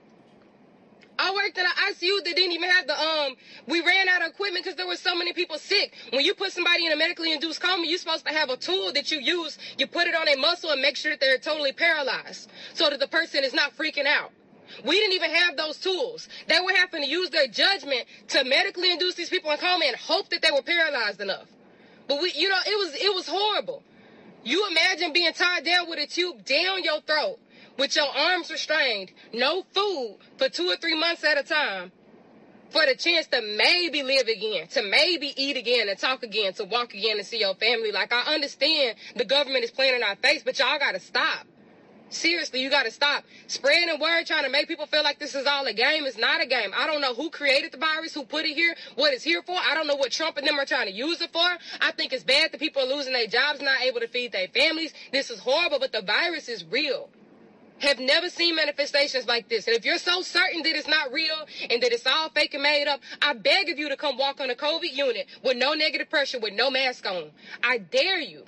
I worked in an ICU that didn't even have we ran out of equipment because there were so many people sick. When you put somebody in a medically induced coma, you're supposed to have a tool that you use. You put it on a muscle and make sure that they're totally paralyzed so that the person is not freaking out. We didn't even have those tools. They were having to use their judgment to medically induce these people in coma and hope that they were paralyzed enough. But it was horrible. You imagine being tied down with a tube down your throat, with your arms restrained, no food for 2 or 3 months at a time, for the chance to maybe live again, to maybe eat again and talk again, to walk again and see your family. Like, I understand the government is playing in our face, but y'all got to stop. Seriously, you got to stop spreading the word, trying to make people feel like this is all a game. It's not a game. I don't know who created the virus, who put it here, what it's here for. I don't know what Trump and them are trying to use it for. I think it's bad that people are losing their jobs, not able to feed their families. This is horrible, but the virus is real. Have never seen manifestations like this. And if you're so certain that it's not real and that it's all fake and made up, I beg of you to come walk on a COVID unit with no negative pressure, with no mask on. I dare you.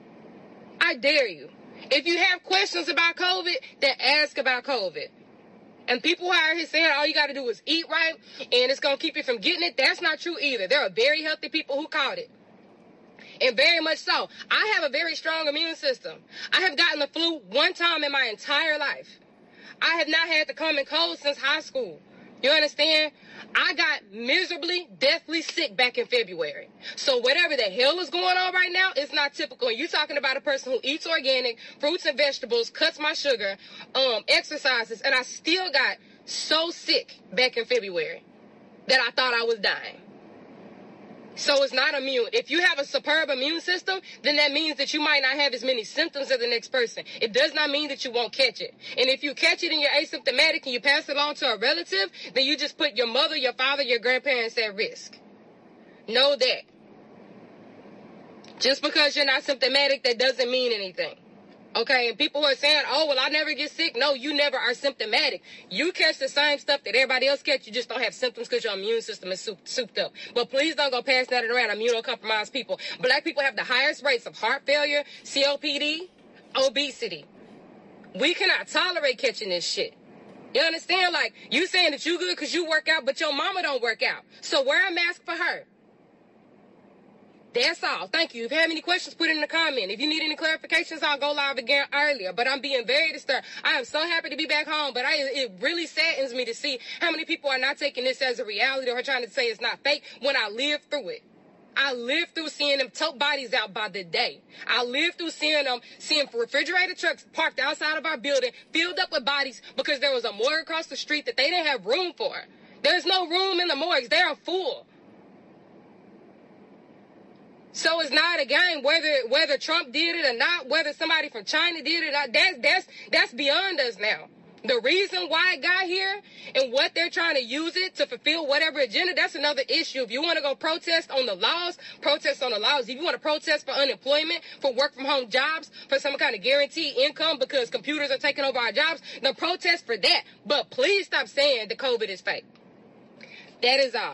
I dare you. If you have questions about COVID, then ask about COVID. And people who are here saying all you got to do is eat right and it's going to keep you from getting it, that's not true either. There are very healthy people who caught it. And very much so. I have a very strong immune system. I have gotten the flu one time in my entire life. I have not had the common cold since high school. You understand? I got miserably, deathly sick back in February. So whatever the hell is going on right now, it's not typical. And you're talking about a person who eats organic, fruits and vegetables, cuts my sugar, exercises, and I still got so sick back in February that I thought I was dying. So it's not immune. If you have a superb immune system, then that means that you might not have as many symptoms as the next person. It does not mean that you won't catch it. And if you catch it and you're asymptomatic and you pass it on to a relative, then you just put your mother, your father, your grandparents at risk. Know that. Just because you're not symptomatic, that doesn't mean anything. Okay, and people who are saying, oh, well, I never get sick. No, you never are symptomatic. You catch the same stuff that everybody else catch. You just don't have symptoms because your immune system is souped up. But please don't go passing that around immunocompromised people. Black people have the highest rates of heart failure, COPD, obesity. We cannot tolerate catching this shit. You understand? Like, you saying that you good because you work out, but your mama don't work out. So wear a mask for her. That's all. Thank you. If you have any questions, put it in the comment. If you need any clarifications, I'll go live again earlier. But I'm being very disturbed. I am so happy to be back home, but it really saddens me to see how many people are not taking this as a reality or trying to say it's not fake when I lived through it. I lived through seeing them tote bodies out by the day. I lived through seeing refrigerator trucks parked outside of our building, filled up with bodies because there was a morgue across the street that they didn't have room for. There's no room in the morgues. They are full. So it's not a game whether Trump did it or not, whether somebody from China did it or not. That's beyond us now. The reason why it got here and what they're trying to use it to fulfill whatever agenda, that's another issue. If you want to go protest on the laws, protest on the laws. If you want to protest for unemployment, for work from home jobs, for some kind of guaranteed income because computers are taking over our jobs, then protest for that. But please stop saying the COVID is fake. That is all.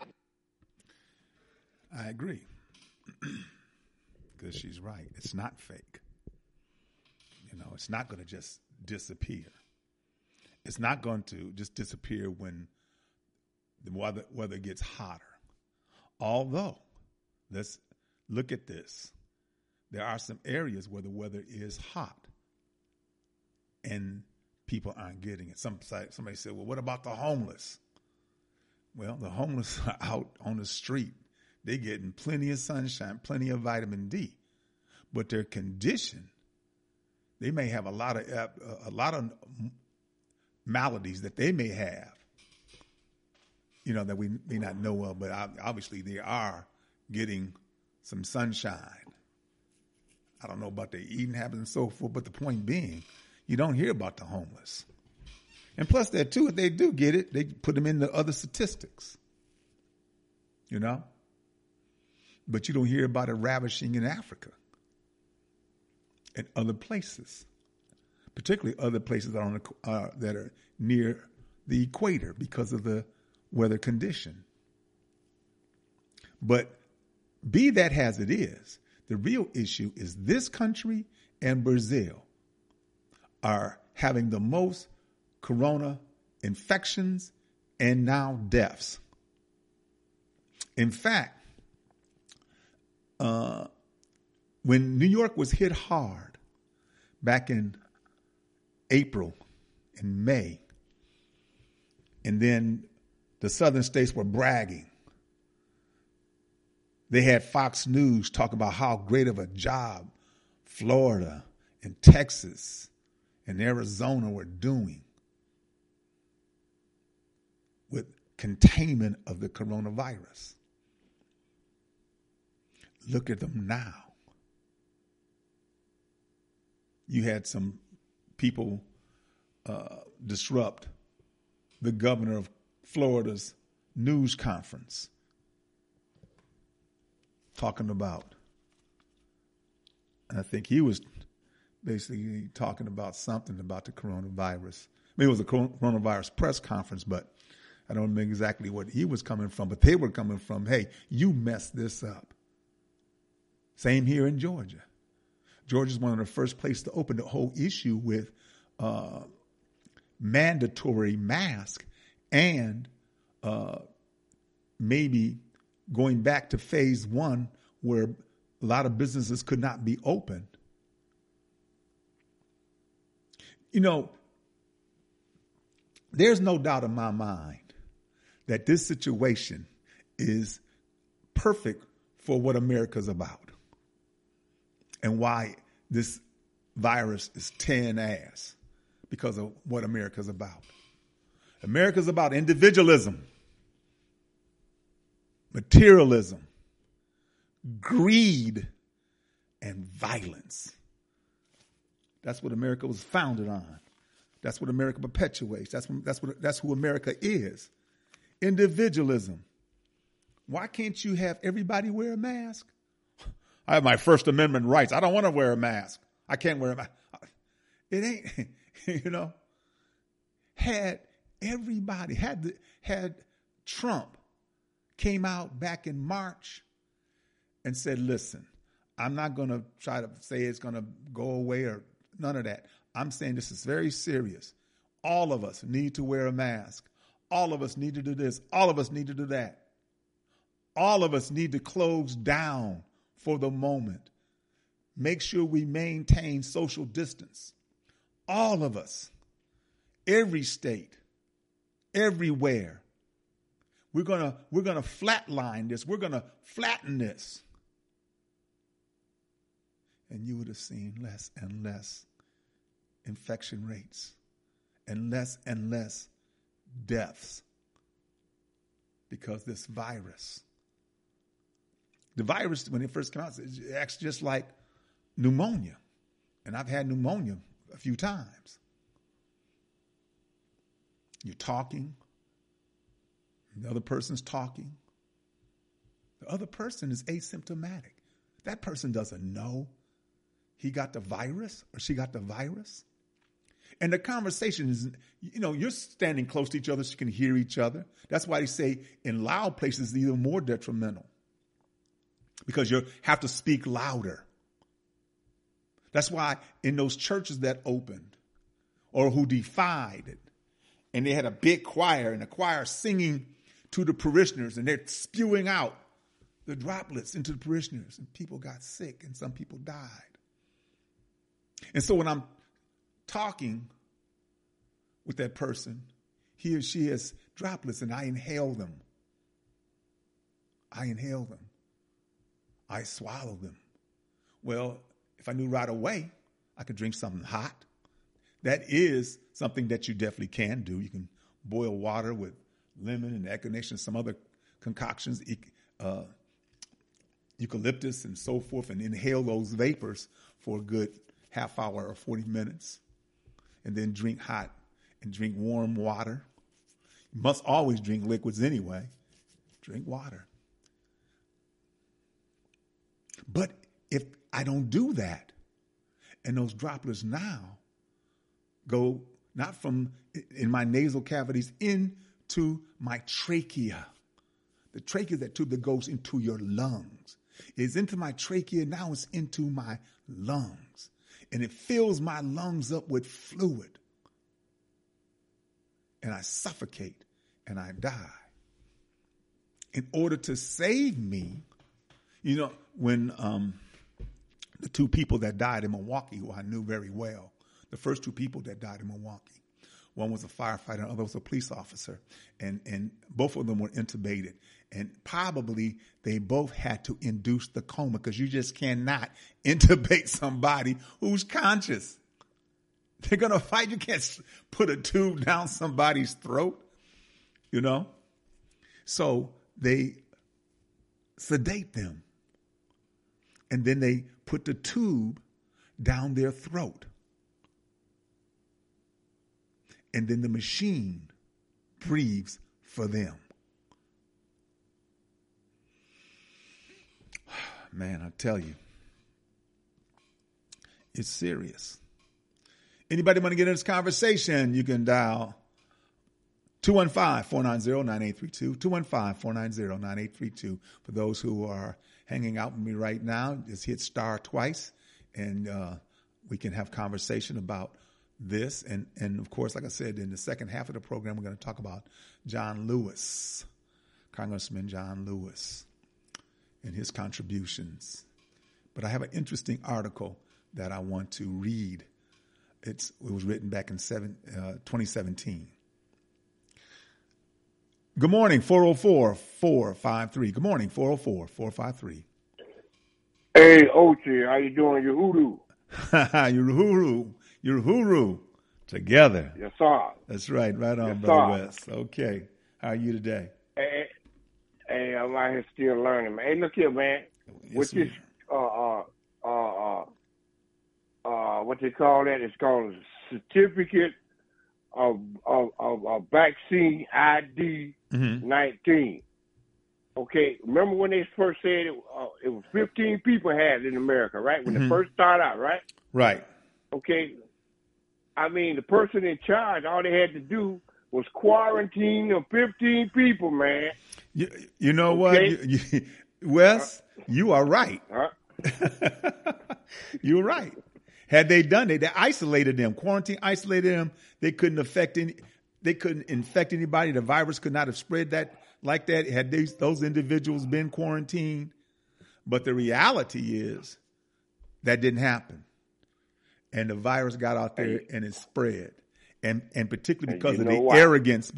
I agree. Because she's right. It's not fake. You know, it's not going to just disappear. It's not going to just disappear when the weather gets hotter. Although, let's look at this. There are some areas where the weather is hot and people aren't getting it. Somebody said, well, what about the homeless? Well, the homeless are out on the street. They're getting plenty of sunshine, plenty of vitamin D, but their condition, they may have a lot of maladies that they may have, you know, that we may not know of, but obviously they are getting some sunshine. I don't know about their eating habits and so forth, but the point being, you don't hear about the homeless. And plus that too, if they do get it, they put them in the other statistics, you know? But you don't hear about it ravishing in Africa and other places, particularly other places that are near the equator because of the weather condition. But be that as it is, the real issue is this country and Brazil are having the most corona infections and now deaths. In fact, when New York was hit hard back in April and May, and then the southern states were bragging, they had Fox News talk about how great of a job Florida and Texas and Arizona were doing with containment of the coronavirus. Look at them now. You had some people disrupt the governor of Florida's news conference, talking about, and I think he was basically talking about something about the coronavirus. Maybe it was a coronavirus press conference, but I don't remember exactly what he was coming from, but they were coming from, hey, you messed this up. Same here in Georgia. Georgia's one of the first places to open the whole issue with mandatory mask and maybe going back to phase one where a lot of businesses could not be open. You know, there's no doubt in my mind that this situation is perfect for what America's about and why this virus is tearing ass, because of what America's about. America's about individualism, materialism, greed, and violence. That's what America was founded on. That's what America perpetuates. That's who America is. Individualism. Why can't you have everybody wear a mask? I have my First Amendment rights. I don't want to wear a mask. I can't wear a mask. It ain't, you know. Had Trump came out back in March and said, listen, I'm not going to try to say it's going to go away or none of that. I'm saying this is very serious. All of us need to wear a mask. All of us need to do this. All of us need to do that. All of us need to close down for the moment. Make sure we maintain social distance. All of us, every state, everywhere. We're gonna flatline this. We're gonna flatten this. And you would have seen less and less infection rates and less deaths because this virus. The virus, when it first came out, it acts just like pneumonia. And I've had pneumonia a few times. You're talking, the other person's talking. The other person is asymptomatic. That person doesn't know he got the virus or she got the virus. And the conversation is, you know, you're standing close to each other so you can hear each other. That's why they say in loud places it's even more detrimental, because you have to speak louder. That's why in those churches that opened or who defied it, and they had a big choir and the choir singing to the parishioners and they're spewing out the droplets into the parishioners, and people got sick and some people died. And so when I'm talking with that person, he or she has droplets and I inhale them. I swallow them. Well, if I knew right away, I could drink something hot. That is something that you definitely can do. You can boil water with lemon and echinacea and some other concoctions, eucalyptus and so forth, and inhale those vapors for a good half hour or 40 minutes. And then drink hot and drink warm water. You must always drink liquids anyway. Drink water. But if I don't do that, and those droplets now go not from in my nasal cavities into my trachea, The trachea is that tube that goes into your lungs. It's into my trachea, now it's into my lungs. And it fills my lungs up with fluid. And I suffocate and I die. In order to save me, you know, when the two people that died in Milwaukee, who I knew very well, the first two people that died in Milwaukee, one was a firefighter, the other was a police officer, and both of them were intubated. And probably they both had to induce the coma because you just cannot intubate somebody who's conscious. They're going to fight. You can't put a tube down somebody's throat, you know. So they sedate them. And then they put the tube down their throat. And then the machine breathes for them. Man, I tell you, it's serious. Anybody want to get in this conversation, you can dial 215-490-9832, 215-490-9832. For those who are hanging out with me right now, just hit star twice, and we can have conversation about this. And of course, like I said, in the second half of the program, we're going to talk about John Lewis, Congressman John Lewis, and his contributions. But I have an interesting article that I want to read. It was written back in 2017. Good morning, 404-453. Good morning, 404-453. Hey, Ochi, how you doing? You hoodoo. You're hooroo. Together. Yes, sir. That's right. Right on, yes, Brother sir. West. Okay. How are you today? Hey, I'm out here still learning, man. Hey, look here, man. Yes, With this, what they call that? It's called a certificate of vaccine ID 19. Okay, remember when they first said it was 15 people had it in America, right? When they first started out, right? Right. Okay. I mean, the person in charge, all they had to do was quarantine the 15 people, man. You know okay? what, Wes? You are right. You're right. Had they done it, they isolated them, isolated them. They couldn't infect anybody. The virus could not have spread that like that had those individuals been quarantined. But the reality is that didn't happen, and the virus got out there and it spread, and particularly because of the arrogance,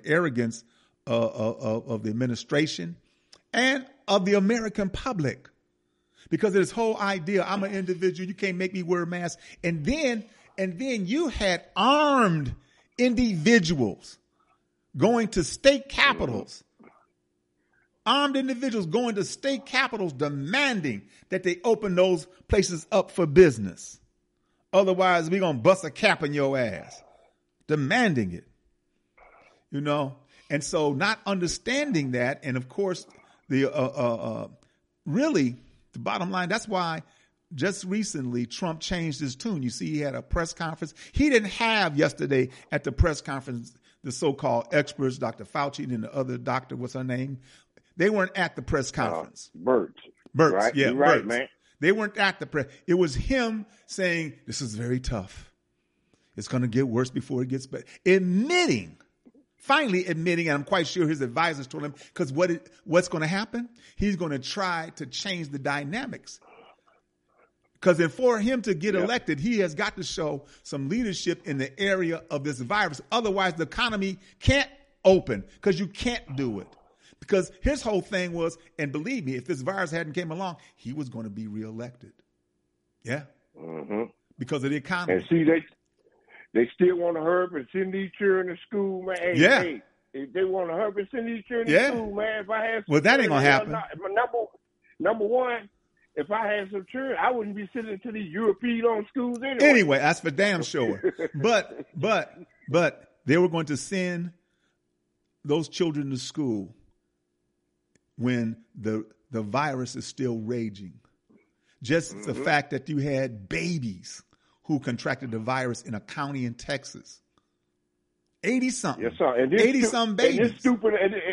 of the administration and of the American public. Because of this whole idea, I'm an individual, you can't make me wear a mask. And then you had armed individuals going to state capitals. Armed individuals going to state capitals demanding that they open those places up for business. Otherwise, we're going to bust a cap in your ass. Demanding it. You know? And so not understanding that, and of course, really, the bottom line, that's why just recently Trump changed his tune. You see, he had a press conference. He didn't have yesterday at the press conference the so-called experts, Dr. Fauci and the other doctor, what's her name? They weren't at the press conference. Birx. Right? Yeah, you're right, Birx. man. They weren't at the press. It was him saying, this is very tough. It's going to get worse before it gets better. Finally admitting, and I'm quite sure his advisors told him, because what's going to happen? He's going to try to change the dynamics. Because for him to get elected, he has got to show some leadership in the area of this virus. Otherwise, the economy can't open because you can't do it. Because his whole thing was, and believe me, if this virus hadn't came along, he was going to be reelected. Yeah. Mm-hmm. Because of the economy. And see, they still want to hurry and send these children to school, man. Hey, they want to hurry and send these children to school, man. If I had that ain't going to happen. Number one, if I had some children, I wouldn't be sending to these European schools anyway. Anyway, that's for damn sure. But they were going to send those children to school when the virus is still raging. Just the fact that you had babies who contracted the virus in a county in Texas. 80-something. Yes, sir. And 80-something babies. And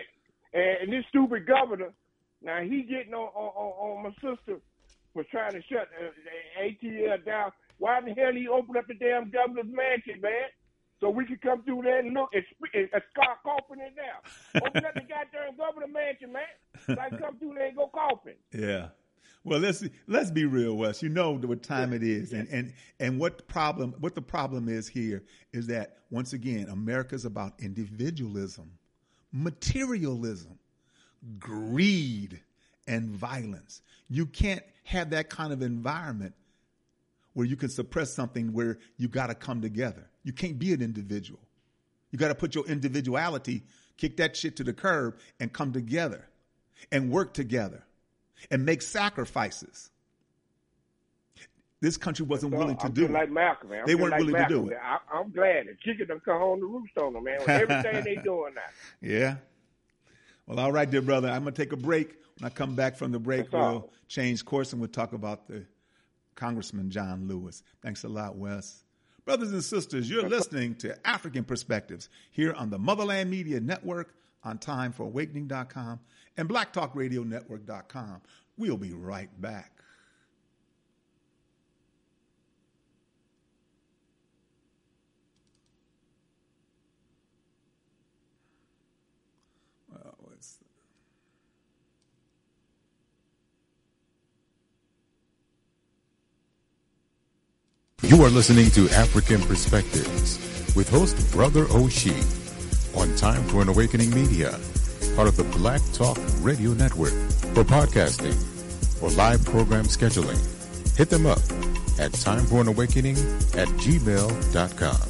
And this stupid governor, now he getting on my sister for trying to shut ATL down. Why in the hell he opened up the damn governor's mansion, man? So we could come through there and look and start coughing it down. Open up the goddamn governor mansion, man. So I can come through there and go coughing. Yeah. Well, let's be real, Wes. You know what time it is, and what the problem is here is that once again, America's about individualism, materialism, greed, and violence. You can't have that kind of environment where you can suppress something where you got to come together. You can't be an individual. You got to put your individuality, kick that shit to the curb, and come together and work together and make sacrifices. This country wasn't willing to do it. Like Malcolm, man. They weren't willing to do it. I'm glad the chicken done come home to roost on them, man, with everything they doing now. Yeah. Well, all right, dear brother. I'm going to take a break. When I come back from the break, we'll change course and we'll talk about the Congressman John Lewis. Thanks a lot, Wes. Brothers and sisters, you're listening to African Perspectives here on the Motherland Media Network, on TimeForAwakening.com, and BlackTalkRadioNetwork.com. We'll be right back. You are listening to African Perspectives with host Brother Oshie on Time for an Awakening Media, part of the Black Talk Radio Network. For podcasting or live program scheduling, hit them up at timeforanawakening@gmail.com.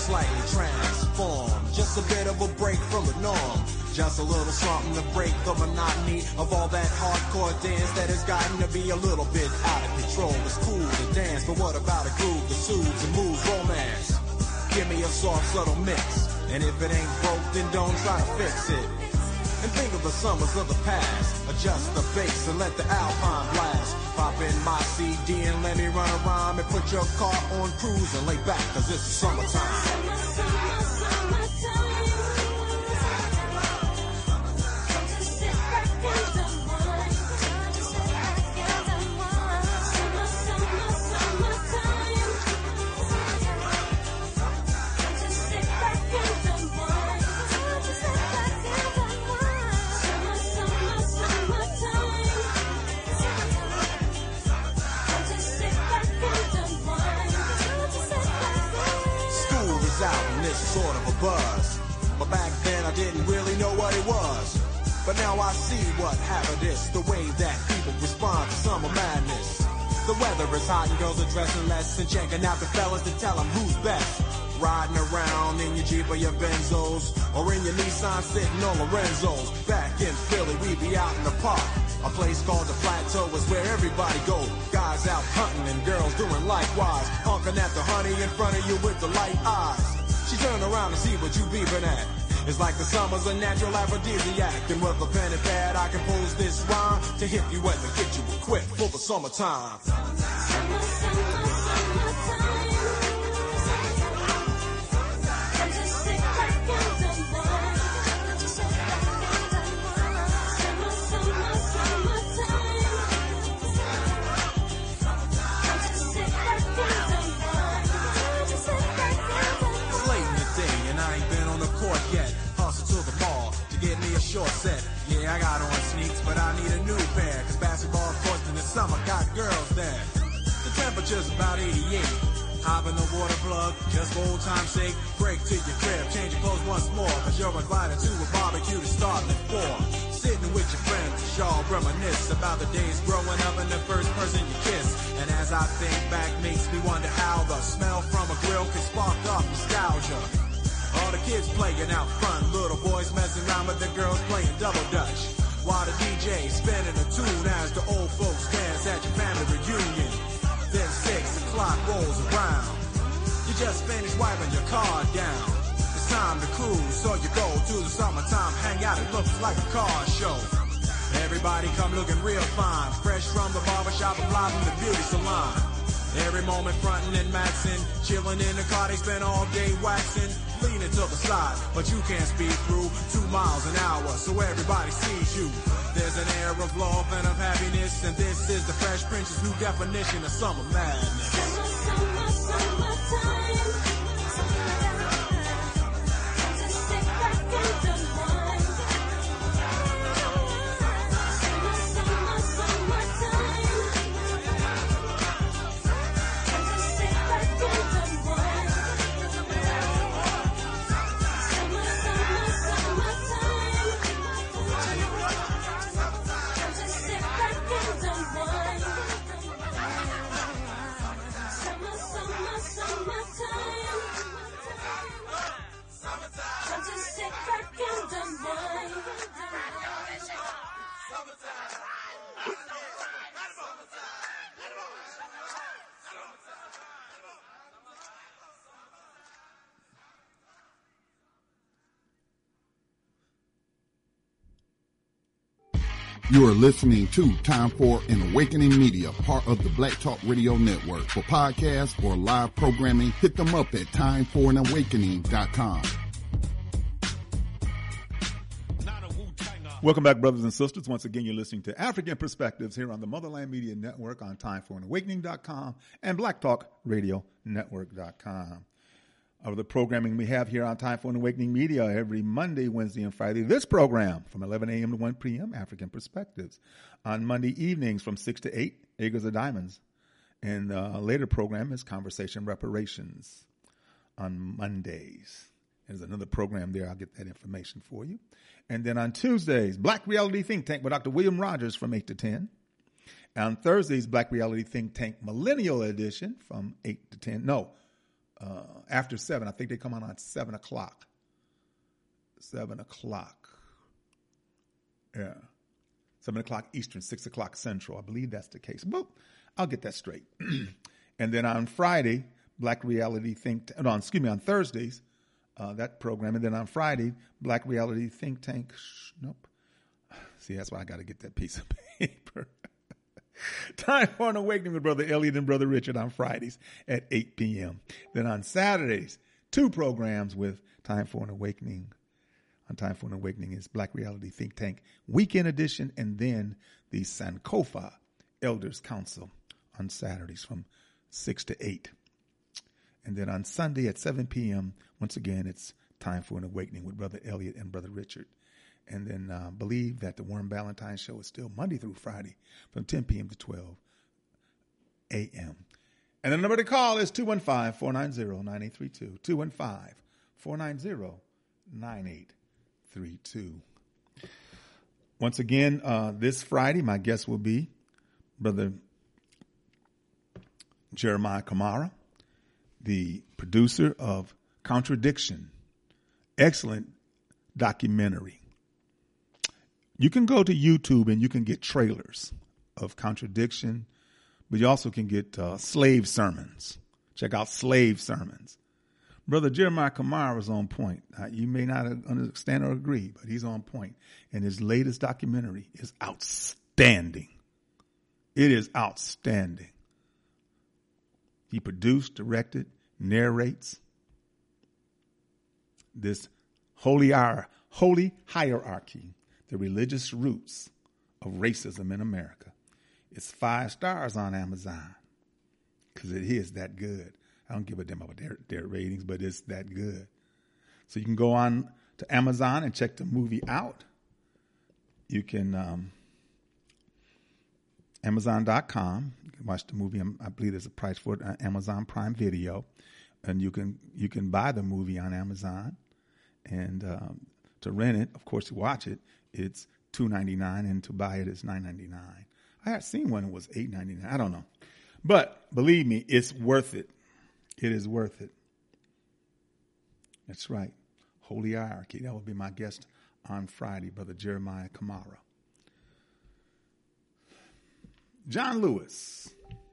slightly transformed. Just a bit of a break from the norm. Just a little something to break the monotony of all that hardcore dance that has gotten to be a little bit out of control. It's cool to dance, but what about a groove that soothes and moves romance? Give me a soft, subtle mix, and if it ain't broke, then don't try to fix it. And think of the summers of the past. Adjust the bass and let the Alpine blast. Pop in my CD and let me run a rhyme and put your car on cruise and lay back, cause it's the summertime. Sort of a buzz, but back then I didn't really know what it was. But now I see what happened is the way that people respond to summer madness. The weather is hot and girls are dressing less and checking out the fellas to tell them who's best. Riding around in your Jeep or your Benzos, or in your Nissan sitting on Lorenzo's. Back in Philly, we be out in the park. A place called the Plateau is where everybody goes. Guys out hunting and girls doing likewise. Honking at the honey in front of you with the light eyes. She turned around to see what you beeping at. It's like the summer's a natural aphrodisiac. And with a pen and pad, I compose this rhyme to hit you and to get you equipped for the summertime. Short set. Yeah, I got on sneaks, but I need a new pair. Cause basketball courts in the summer got girls there. The temperature's about 88. Hop in the water plug, just for old time's sake. Break to your crib, change your clothes once more. Cause you're invited to a barbecue to start at 4. Sitting with your friends, y'all reminisce about the days growing up and the first person you kiss. And as I think back, makes me wonder how the smell from a grill can spark up nostalgia. All the kids playing out front, little boys messing around with the girls playing double dutch. While the DJ spinning a tune as the old folks dance at your family reunion. Then 6 o'clock rolls around. You just finished wiping your car down. It's time to cruise, so you go to the summertime hangout. It looks like a car show. Everybody come looking real fine, fresh from the barbershop and live from the beauty salon. Every moment frontin' and maxin', chillin' in the car, they spend all day waxin', leaning to the side, but you can't speed through 2 miles an hour, so everybody sees you. There's an air of love and of happiness, and this is the Fresh Prince's new definition of summer madness. Summer, summer, summertime. Just sit back and unwind. Summer, summer, summertime. Just sit back and unwind. Summer, summer, summertime. Just sit back and unwind. Summer, summer, summertime. Just sit back and unwind. You are listening to Time for an Awakening Media, part of the Black Talk Radio Network. For podcasts or live programming, hit them up at timeforanawakening.com. Welcome back, brothers and sisters. Once again, you're listening to African Perspectives here on the Motherland Media Network on timeforanawakening.com and blacktalkradionetwork.com. Of the programming we have here on Time for an Awakening Media every Monday, Wednesday, and Friday. This program from 11 a.m. to 1 p.m., African Perspectives. On Monday evenings from 6 to 8, Acres of Diamonds. And the later program is Conversation Reparations on Mondays. There's another program there. I'll get that information for you. And then on Tuesdays, Black Reality Think Tank with Dr. William Rogers from 8 to 10. And on Thursdays, Black Reality Think Tank Millennial Edition from 8 to 10. No. after 7. I think they come on at 7 o'clock. 7 o'clock. Yeah. 7 o'clock Eastern, 6 o'clock Central. I believe that's the case. But I'll get that straight. And then on Friday, Black Reality on Thursdays, that program. And then on Friday, Black Reality Think Tank. Nope. See, that's why I got to get that piece of paper. Time for an Awakening with Brother Elliot and Brother Richard on Fridays at 8 p.m. Then on Saturdays, 2 programs with Time for an Awakening. On Time for an Awakening is Black Reality Think Tank Weekend Edition, and then the Sankofa Elders Council on Saturdays from 6 to 8. And then on Sunday at 7 p.m., once again, it's Time for an Awakening with Brother Elliot and Brother Richard. And then believe that the Warren Ballantyne Show is still Monday through Friday from 10 p.m. to 12 a.m. And the number to call is 215-490-9832. 215-490-9832. Once again, this Friday, my guest will be Brother Jeremiah Kamara, the producer of Contradiction. Excellent documentary. You can go to YouTube and you can get trailers of Contradiction, but you also can get slave sermons. Check out slave sermons. Brother Jeremiah Kamara is on point. You may not understand or agree, but he's on point. And his latest documentary is outstanding. It is outstanding. He produced, directed, narrates this holy hierarchy, the religious roots of racism in America. It's 5 stars on Amazon because it is that good. I don't give a damn about their ratings, but it's that good. So you can go on to Amazon and check the movie out. You can, Amazon.com, you can watch the movie. I believe there's a price for it on Amazon Prime Video. And you can buy the movie on Amazon. And to rent it, of course, to watch it, it's $2.99, and to buy it is $9.99. I had seen one that was $8.99. I don't know. But believe me, it's worth it. It is worth it. That's right. Holy Hierarchy. That will be my guest on Friday, Brother Jeremiah Kamara. John Lewis.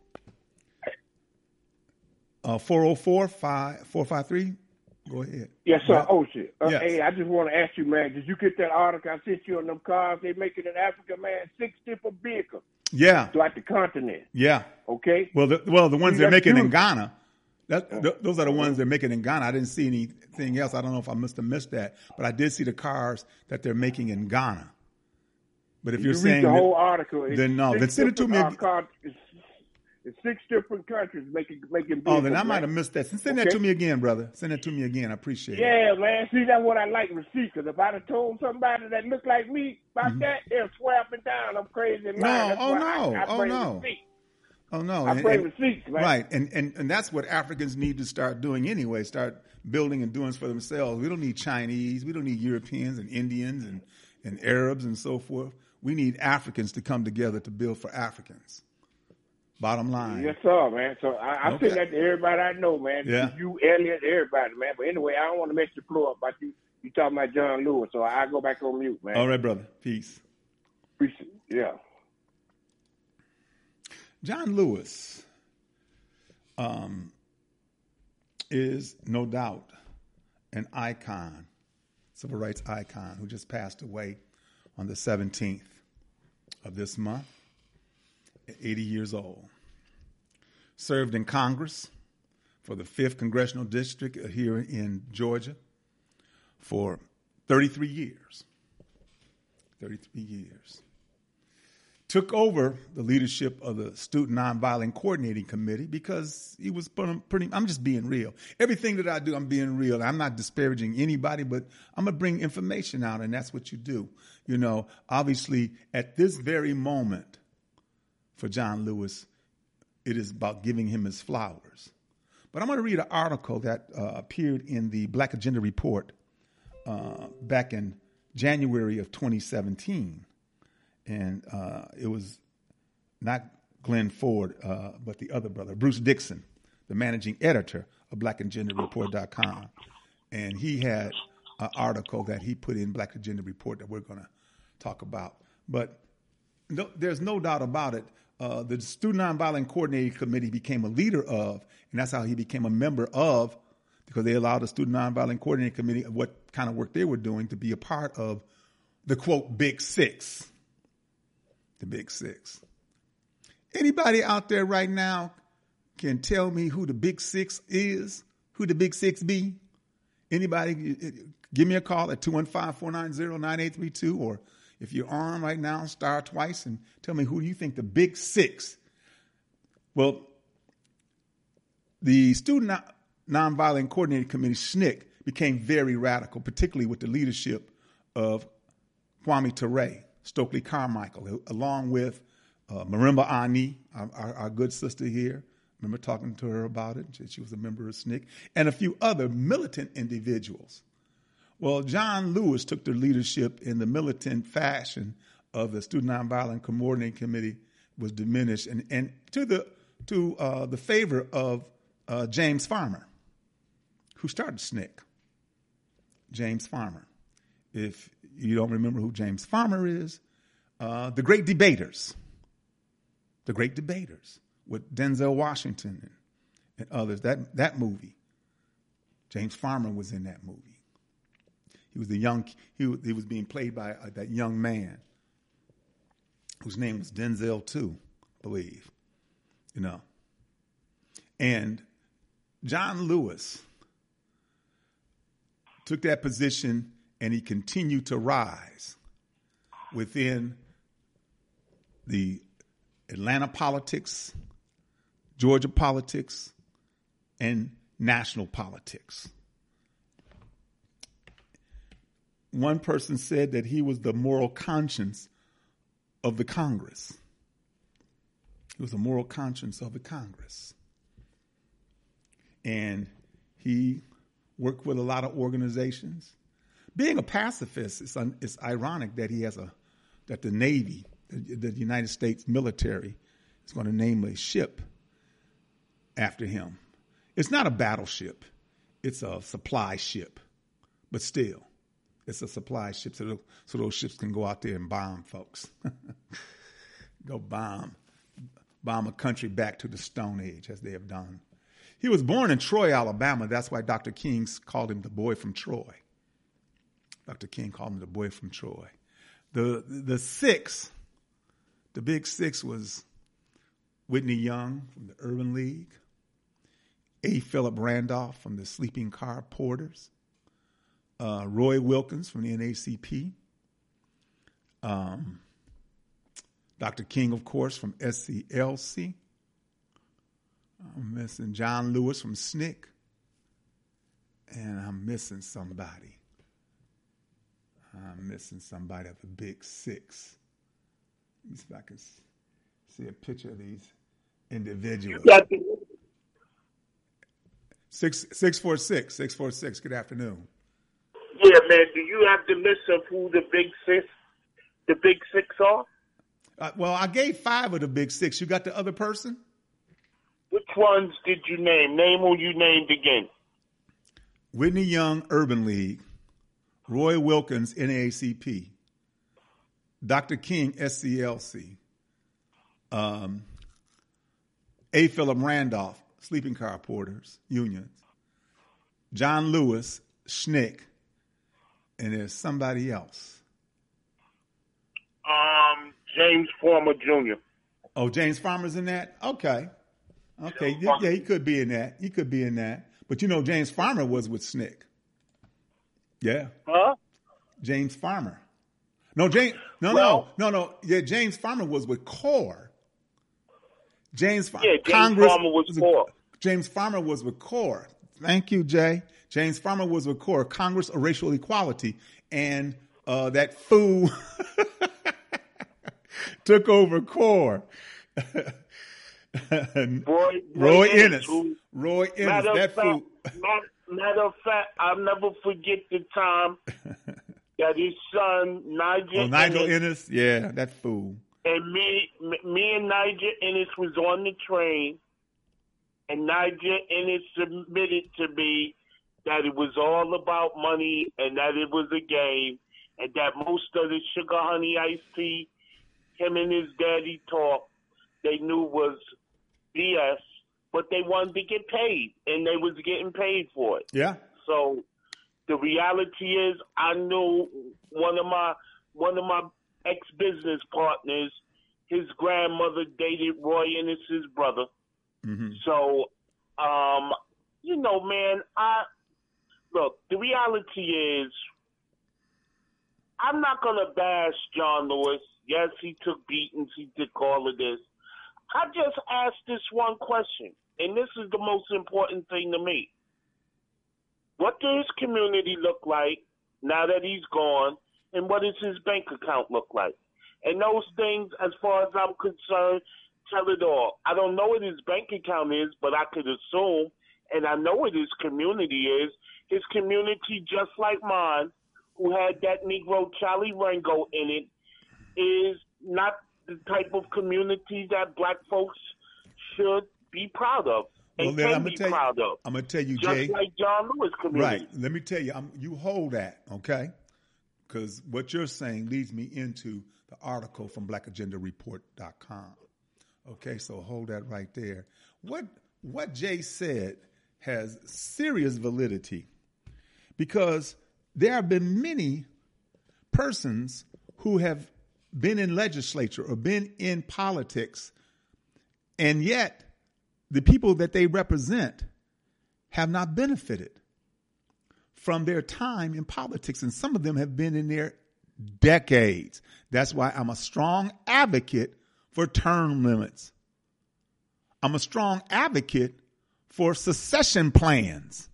404-453. Go ahead. Yes, sir. Oh, shit. Yes. Hey, I just want to ask you, man, did you get that article I sent you on them cars they making in Africa, man? 6 different vehicles. Yeah. Throughout the continent. Yeah. Okay? Well, the ones they're making in Ghana, those are the ones they're making in Ghana. I didn't see anything else. I don't know if I must have missed that. But I did see the cars that they're making in Ghana. But if you're saying the whole article, then no. Then send it to me. It's 6 different countries making vehicles. Oh, then I might have missed that. Send that to me again, brother. Send it to me again. I appreciate it. Yeah, man. See, that's what I like receipts. Because if I'd have told somebody that looked like me about that, they'll swear up and down I'm crazy. I bring receipts, man. Right, and that's what Africans need to start doing anyway. Start building and doing for themselves. We don't need Chinese. We don't need Europeans and Indians and Arabs and so forth. We need Africans to come together to build for Africans. Bottom line. Yes, sir, man. So I say that to everybody I know, man. Yeah. You, Elliot, everybody, man. But anyway, I don't want to mess the floor up about you. You talking about John Lewis, so I go back on mute, man. All right, brother. Peace. Yeah. John Lewis is no doubt an icon, civil rights icon, who just passed away on the 17th of this month, at 80 years old. Served in Congress for the 5th Congressional District here in Georgia for 33 years. 33 years. Took over the leadership of the Student Nonviolent Coordinating Committee because he was I'm just being real. Everything that I do, I'm being real. I'm not disparaging anybody, but I'm going to bring information out, and that's what you do. You know, obviously, at this very moment for John Lewis, it is about giving him his flowers. But I'm going to read an article that appeared in the Black Agenda Report back in January of 2017. And it was not Glenn Ford, but the other brother, Bruce Dixon, the managing editor of blackagendareport.com. And he had an article that he put in Black Agenda Report that we're going to talk about. But there's no doubt about it. The Student Nonviolent Coordinating Committee became a leader of, and that's how he became a member of, because they allowed the Student Nonviolent Coordinating Committee, what kind of work they were doing, to be a part of the, quote, Big Six. The Big Six. Anybody out there right now can tell me who the Big Six is? Who the Big Six be? Anybody, give me a call at 215-490-9832, or if you're on right now, star twice and tell me who do you think the Big Six. Well, the Student Nonviolent Coordinating Committee, SNCC, became very radical, particularly with the leadership of Kwame Ture, Stokely Carmichael, along with Marimba Ani, our good sister here. Remember talking to her about it? She was a member of SNCC, and a few other militant individuals. Well, John Lewis took the leadership in the militant fashion of the Student Nonviolent Coordinating Committee was diminished, and to the favor of James Farmer, who started SNCC. James Farmer. If you don't remember who James Farmer is, the Great Debaters. The Great Debaters with Denzel Washington and others. That movie. James Farmer was in that movie. He was he was being played by that young man whose name was Denzel too, I believe. You know. And John Lewis took that position, and he continued to rise within the Atlanta politics, Georgia politics, and national politics. One person said that he was the moral conscience of the Congress. He was the moral conscience of the Congress. And he worked with a lot of organizations. Being a pacifist, it's ironic that that the Navy, the United States military, is going to name a ship after him. It's not a battleship. It's a supply ship. But still, it's a supply ship so those ships can go out there and bomb folks. Go bomb a country back to the Stone Age, as they have done. He was born in Troy, Alabama. That's why Dr. King called him the boy from Troy. Dr. King called him the boy from Troy. The six, the Big Six, was Whitney Young from the Urban League, A. Philip Randolph from the Sleeping Car Porters, Roy Wilkins from the NAACP, Dr. King, of course, from SCLC. I'm missing John Lewis from SNCC, and I'm missing somebody. I'm missing somebody of the Big Six. Let me see if I can see a picture of these individuals. 646. Good afternoon. Yeah, man. Do you have the list of who the Big Six are? Well, I gave 5 of the Big Six. You got the other person? Which ones did you name? Name who you named again. Whitney Young, Urban League. Roy Wilkins, NAACP. Dr. King, SCLC. A. Philip Randolph, Sleeping Car Porters, Unions. John Lewis, SNCC. And there's somebody else. James Farmer Jr. Oh, James Farmer's in that? Okay. Yeah, he could be in that. But you know, James Farmer was with SNCC. Yeah. Huh? James Farmer. No. Yeah, James Farmer was with CORE. James Farmer was CORE. James Farmer was with CORE. Thank you, Jay. James Farmer was with CORE, Congress of Racial Equality, and that fool took over CORE. Roy Ennis. That fool. Matter of fact, I'll never forget the time that his son, Nigel Ennis, yeah, that fool. And me and Nigel Ennis was on the train, and Niger Ennis submitted to me that it was all about money and that it was a game, and that most of the Sugar Honey Iced Tea him and his daddy talk, they knew was BS, but they wanted to get paid, and they was getting paid for it. Yeah. So the reality is, I knew one of my ex-business partners, his grandmother dated Roy Ennis's brother. Mm-hmm. So, you know, man, look, the reality is, I'm not going to bash John Lewis. Yes, he took beatings. He did all of this. I just asked this one question, and this is the most important thing to me. What does his community look like now that he's gone, and what does his bank account look like? And those things, as far as I'm concerned, tell it all. I don't know what his bank account is, but I could assume, and I know what his community is. His community, just like mine, who had that Negro Charlie Rango in it, is not the type of community that black folks should be proud of and can be proud of. I'm going to tell you, just Jay. Just like John Lewis community. Right. Let me tell you, you hold that, okay? Because what you're saying leads me into the article from blackagendareport.com. Okay, so hold that right there. What Jay said has serious validity because there have been many persons who have been in legislature or been in politics, and yet the people that they represent have not benefited from their time in politics, and some of them have been in there decades. That's why I'm a strong advocate for term limits. I'm a strong advocate for succession plans.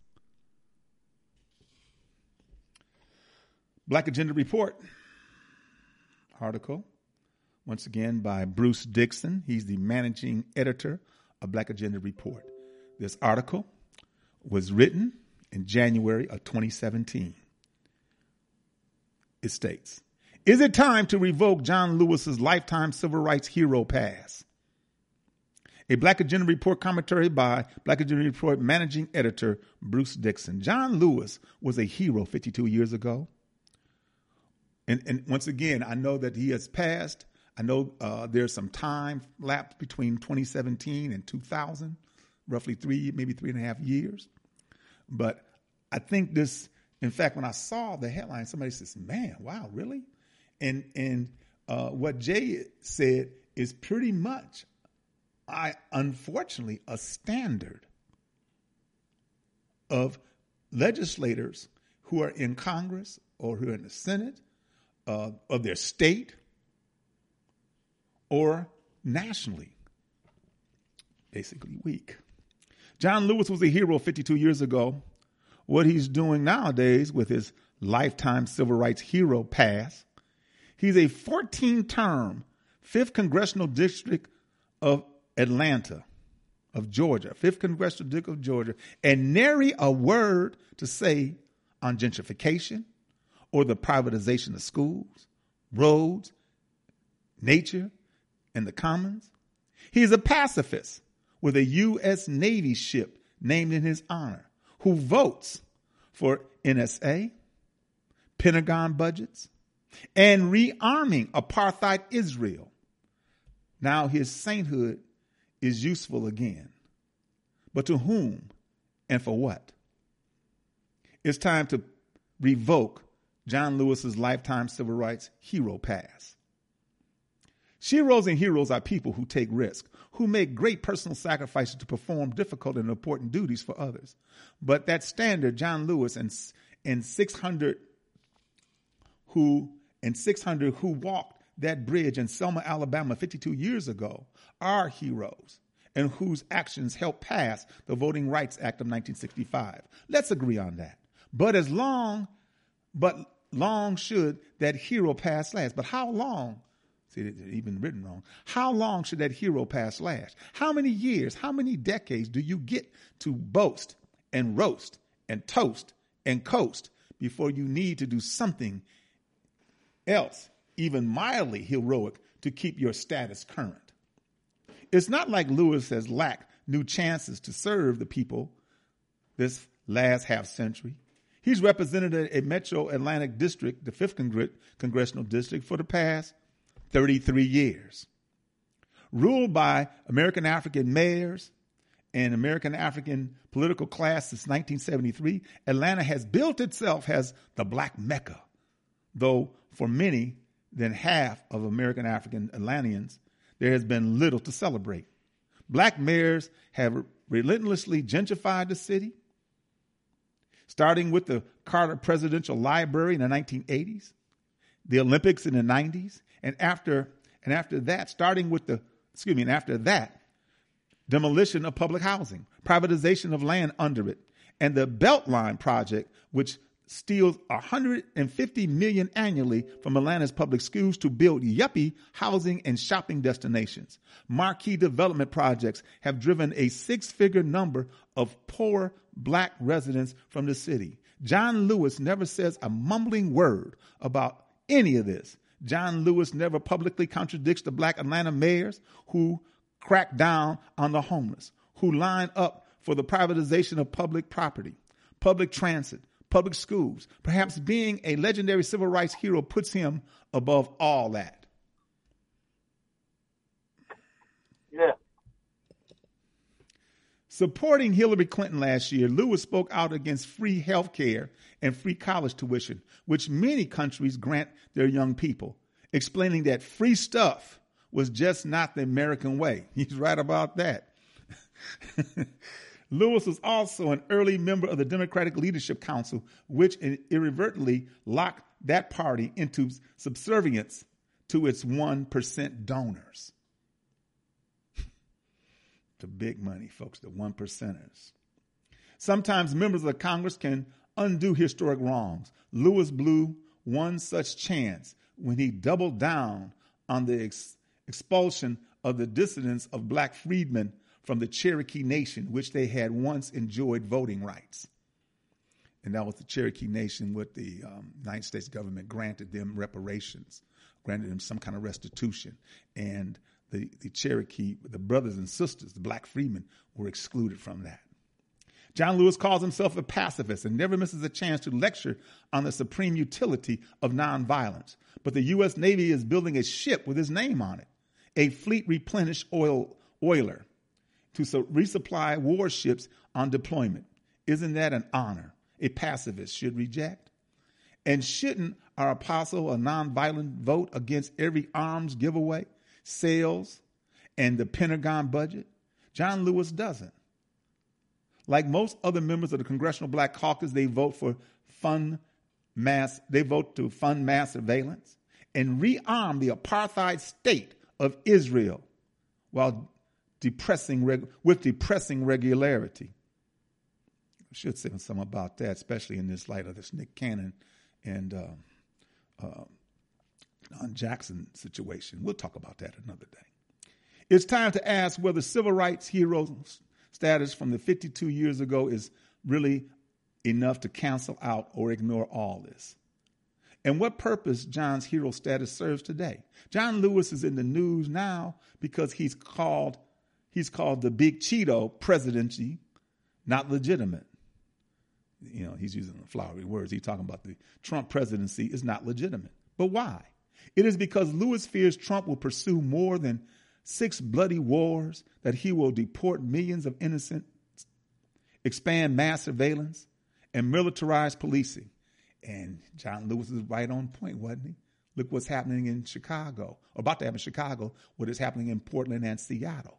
Black Agenda Report article, once again by Bruce Dixon. He's the managing editor of Black Agenda Report. This article was written in January of 2017. It states, is it time to revoke John Lewis's lifetime civil rights hero pass? A Black Agenda Report commentary by Black Agenda Report managing editor Bruce Dixon. John Lewis was a hero 52 years ago. And once again, I know that he has passed. I know there's some time lapse between 2017 and 2000, roughly 3.5 years. But I think this, in fact, when I saw the headline, somebody says, man, wow, really? And what Jay said is pretty much, unfortunately, a standard of legislators who are in Congress or who are in the Senate of their state or nationally, basically weak. John Lewis was a hero 52 years ago. What he's doing nowadays with his lifetime civil rights hero pass, he's a 14-term 5th Congressional District of Atlanta, of Georgia, 5th Congressional District of Georgia, and nary a word to say on gentrification or the privatization of schools, roads, nature, and the commons. He is a pacifist with a U.S. Navy ship named in his honor, who votes for NSA, Pentagon budgets, and rearming apartheid Israel. Now his sainthood is useful again. But to whom and for what? It's time to revoke John Lewis's lifetime civil rights hero pass. Sheroes and heroes are people who take risks, who make great personal sacrifices to perform difficult and important duties for others. But that standard, John Lewis and 600 who walked that bridge in Selma, Alabama 52 years ago are heroes and whose actions helped pass the Voting Rights Act of 1965. Let's agree on that. But long should that hero pass last. But how long? See, it's even written wrong. How long should that hero pass last? How many years, how many decades do you get to boast and roast and toast and coast before you need to do something else, even mildly heroic, to keep your status current? It's not like Lewis has lacked new chances to serve the people this last half century. He's represented a Metro Atlantic district, the 5th congressional district, for the past 33 years. Ruled by American African mayors and American African political class since 1973, Atlanta has built itself as the Black Mecca, though for many than half of American African Atlanteans, there has been little to celebrate. Black mayors have relentlessly gentrified the city, starting with the Carter Presidential Library in the 1980s, the Olympics in the 90s, and after that, demolition of public housing, privatization of land under it, and the Beltline project, which steals $150 million annually from Atlanta's public schools to build yuppie housing and shopping destinations. Marquee development projects have driven a 6-figure number of poor Black residents from the city. John Lewis never says a mumbling word about any of this. John Lewis never publicly contradicts the Black Atlanta mayors who crack down on the homeless, who line up for the privatization of public property, public transit, public schools. Perhaps being a legendary civil rights hero puts him above all that. Yeah. Supporting Hillary Clinton last year, Lewis spoke out against free health care and free college tuition, which many countries grant their young people, explaining that free stuff was just not the American way. He's right about that. Lewis was also an early member of the Democratic Leadership Council, which inadvertently locked that party into subservience to its 1% donors. The big money, folks, the 1%ers. Sometimes members of the Congress can undo historic wrongs. Lewis blew one such chance when he doubled down on the expulsion of the dissidents of Black freedmen from the Cherokee Nation, which they had once enjoyed voting rights. And that was the Cherokee Nation, what the United States government granted them reparations, granted them some kind of restitution. And the Cherokee, the brothers and sisters, the Black freedmen, were excluded from that. John Lewis calls himself a pacifist and never misses a chance to lecture on the supreme utility of nonviolence. But the U.S. Navy is building a ship with his name on it, a fleet replenished oiler, to resupply warships on deployment. Isn't that an honor a pacifist should reject? And shouldn't our apostle a nonviolent vote against every arms giveaway, sales, and the Pentagon budget? John Lewis doesn't. Like most other members of the Congressional Black Caucus, they vote to fund mass surveillance and rearm the apartheid state of Israel while depressing regularity. I should say something about that, especially in this light of this Nick Cannon and Don Jackson situation. We'll talk about that another day. It's time to ask whether civil rights hero status from the 52 years ago is really enough to cancel out or ignore all this. And what purpose John's hero status serves today. John Lewis is in the news now because he's called the Big Cheeto presidency not legitimate. You know, he's using the flowery words. He's talking about the Trump presidency is not legitimate. But why? It is because Lewis fears Trump will pursue more than 6 bloody wars, that he will deport millions of innocents, expand mass surveillance, and militarize policing. And John Lewis is right on point, wasn't he? Look what's happening in Chicago, or about to happen in Chicago, what is happening in Portland and Seattle.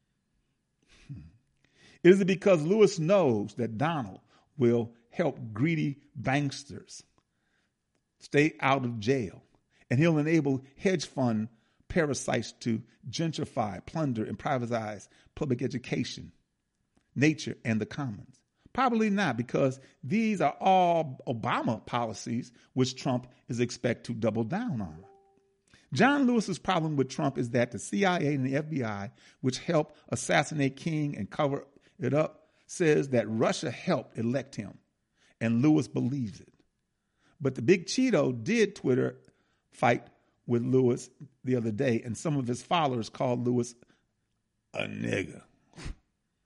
It is because Lewis knows that Donald will help greedy banksters stay out of jail, and he'll enable hedge fund parasites to gentrify, plunder, and privatize public education, nature, and the commons. Probably not, because these are all Obama policies which Trump is expected to double down on. John Lewis's problem with Trump is that the CIA and the FBI, which helped assassinate King and cover it up, says that Russia helped elect him, and Lewis believes it. But the Big Cheeto did Twitter fight with Lewis the other day, and some of his followers called Lewis a nigger.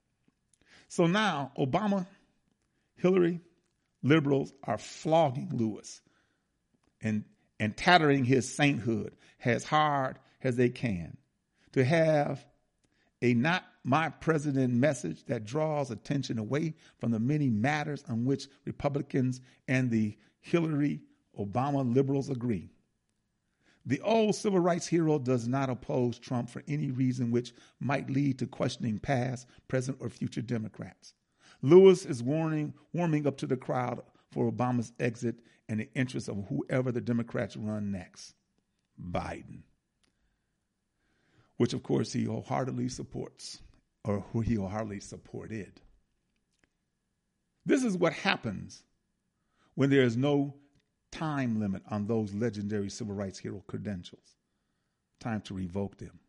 So now Obama, Hillary, liberals are flogging Lewis and tattering his sainthood as hard as they can to have a not my president message that draws attention away from the many matters on which Republicans and the Hillary Obama liberals agree. The old civil rights hero does not oppose Trump for any reason which might lead to questioning past, present, or future Democrats. Lewis is warming up to the crowd for Obama's exit and the interests of whoever the Democrats run next, Biden, which of course he wholeheartedly supports, or who he wholeheartedly supported. This is what happens when there is no time limit on those legendary civil rights hero credentials. Time to revoke them.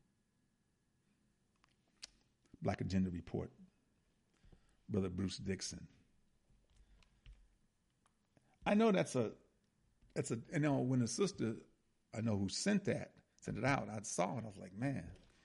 Black Agenda Report. Brother Bruce Dixon. I know that's a, when a sister, I know who sent it out, I saw it, I was like, man,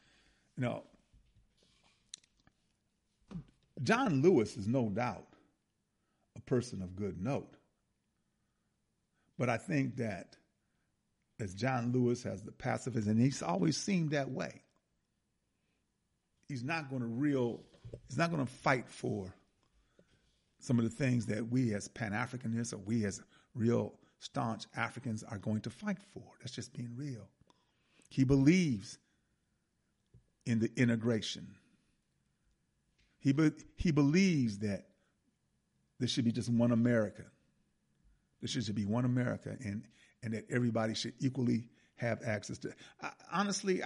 John Lewis is no doubt a person of good note. But I think that as John Lewis has the pacifist, and he's always seemed that way, he's not going to fight for some of the things that we as Pan-Africanists or we as real staunch Africans are going to fight for. That's just being real. He believes in the integration. He believes that there should be just one America. There should be one America, and that everybody should equally have access to. Honestly,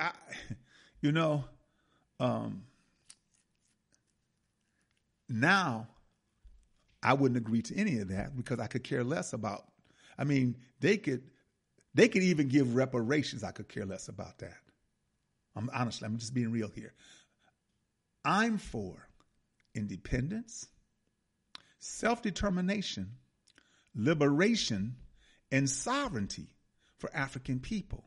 now I wouldn't agree to any of that because I could care less about. I mean, they could even give reparations. I could care less about that. I'm just being real here. I'm for independence, self-determination, liberation, and sovereignty for African people.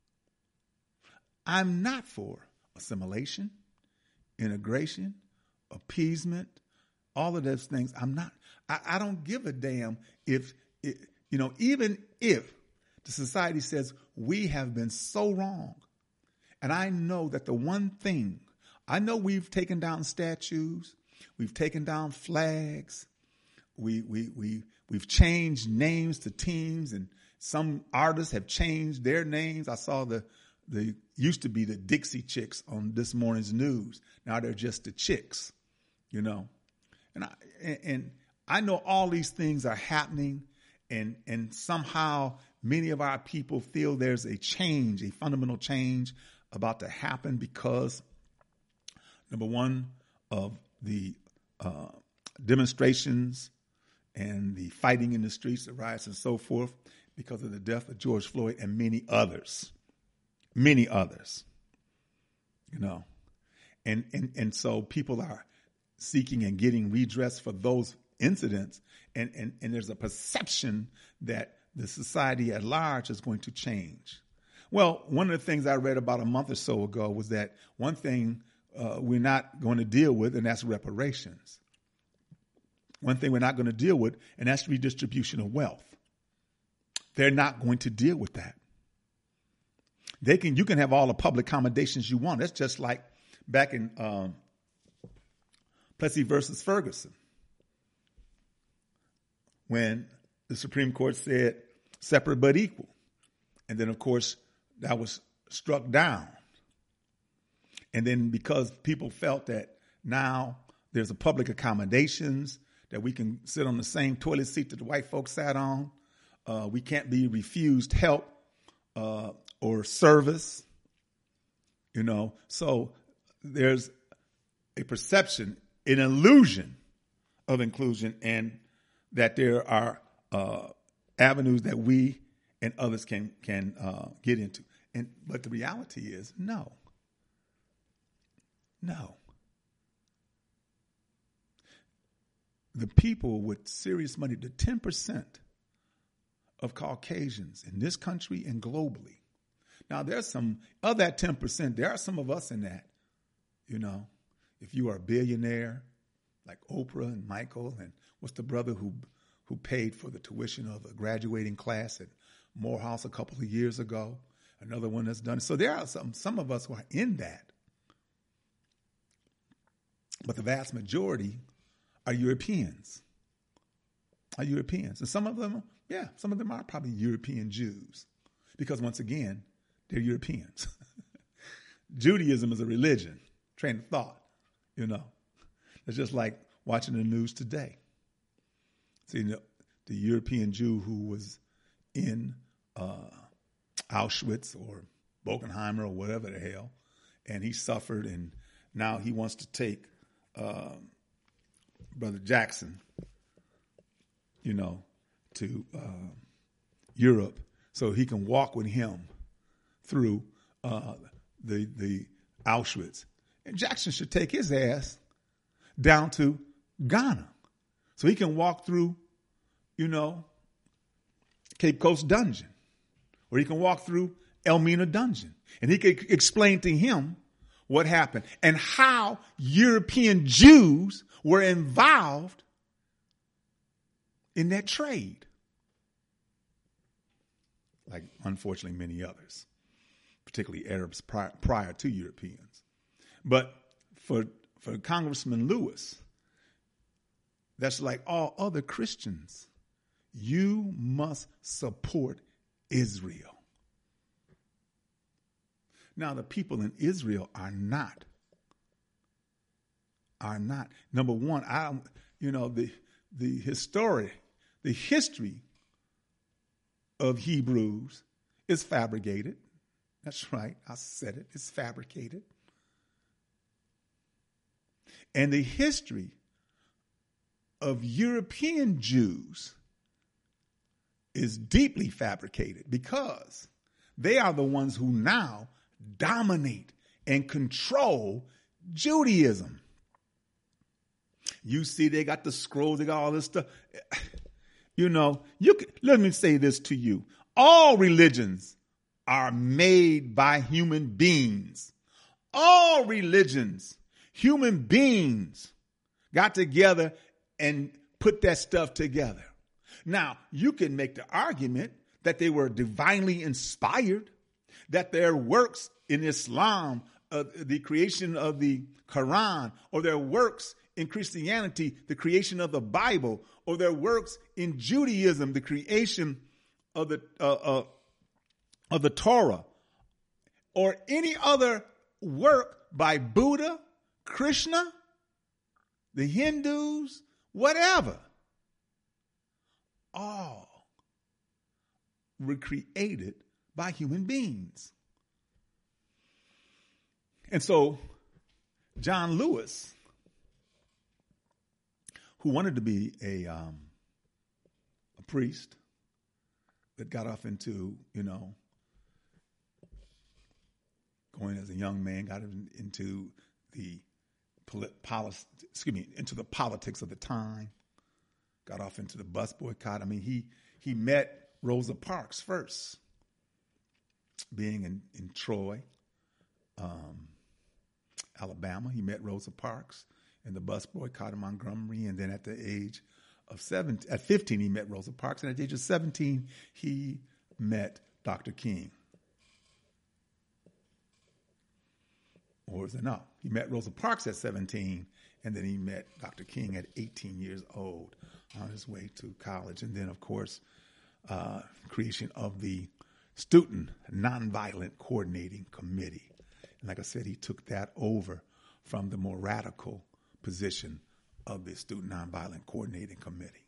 I'm not for assimilation, integration, appeasement, all of those things. I'm not. I don't give a damn if, even if the society says we have been so wrong. And I know that the one thing, I know we've taken down statues, we've taken down flags, we've changed names to teams, and some artists have changed their names. I saw the used to be the Dixie Chicks on this morning's news. Now they're just the Chicks, And I know all these things are happening, and somehow many of our people feel there's a change, a fundamental change about to happen because, number one, of the demonstrations and the fighting in the streets, the riots and so forth, because of the death of George Floyd and many others. And so people are seeking and getting redress for those incidents, and there's a perception that the society at large is going to change. Well, one of the things I read about a month or so ago was that one thing we're not going to deal with, and that's reparations. One thing we're not going to deal with, and that's redistribution of wealth. They're not going to deal with that. You can have all the public accommodations you want. That's just like back in Plessy versus Ferguson, when the Supreme Court said separate but equal. And then, of course, that was struck down. And then because people felt that now there's a public accommodations, that we can sit on the same toilet seat that the white folks sat on, we can't be refused help or service, So there's a perception, an illusion of inclusion, and that there are avenues that we and others can get into. But the reality is, no. The people with serious money, the 10% of Caucasians in this country and globally. Now, there's some of that 10%. There are some of us in that, If you are a billionaire, like Oprah and Michael, and what's the brother who paid for the tuition of a graduating class at Morehouse a couple of years ago? Another one that's done it. So there are some of us who are in that. But the vast majority are Europeans. And some of them are probably European Jews. Because once again, they're Europeans. Judaism is a religion, train of thought, It's just like watching the news today. See, the European Jew who was in Auschwitz or Bogenheimer or whatever the hell, and he suffered, and now he wants to take Brother Jackson, to Europe so he can walk with him through the Auschwitz. And Jackson should take his ass down to Ghana so he can walk through, Cape Coast Dungeon, or he can walk through Elmina Dungeon, and he could explain to him what happened and how European Jews were involved in that trade, like unfortunately many others, particularly Arabs prior to Europeans. But for Congressman Lewis, that's like all other Christians. You must support Israel. Now, the people in Israel are not. Number one, the history of Hebrews is fabricated. That's right. I said it. It's fabricated. And the history of European Jews is deeply fabricated because they are the ones who now dominate and control Judaism. You see, they got the scrolls, they got all this stuff. Let me say this to you. All religions are made by human beings. All religions, human beings got together and put that stuff together. Now, you can make the argument that they were divinely inspired, that their works in Islam, the creation of the Quran, or their works in Christianity, the creation of the Bible, or their works in Judaism, the creation of the Torah, or any other work by Buddha, Krishna, the Hindus, whatever. All were created by human beings. And so John Lewis, who wanted to be a priest, but got off into, going as a young man, got into the politics of the time, got off into the bus boycott. I mean, he met Rosa Parks first, being in Troy, Alabama. He met Rosa Parks in the bus boycott in Montgomery, and then at the age of 15, he met Rosa Parks, and at the age of 17, he met Dr. King. Or is it no? He met Rosa Parks at 17, and then he met Dr. King at 18 years old on his way to college. And then, of course, creation of the Student Nonviolent Coordinating Committee. And like I said, he took that over from the more radical position of the Student Nonviolent Coordinating Committee.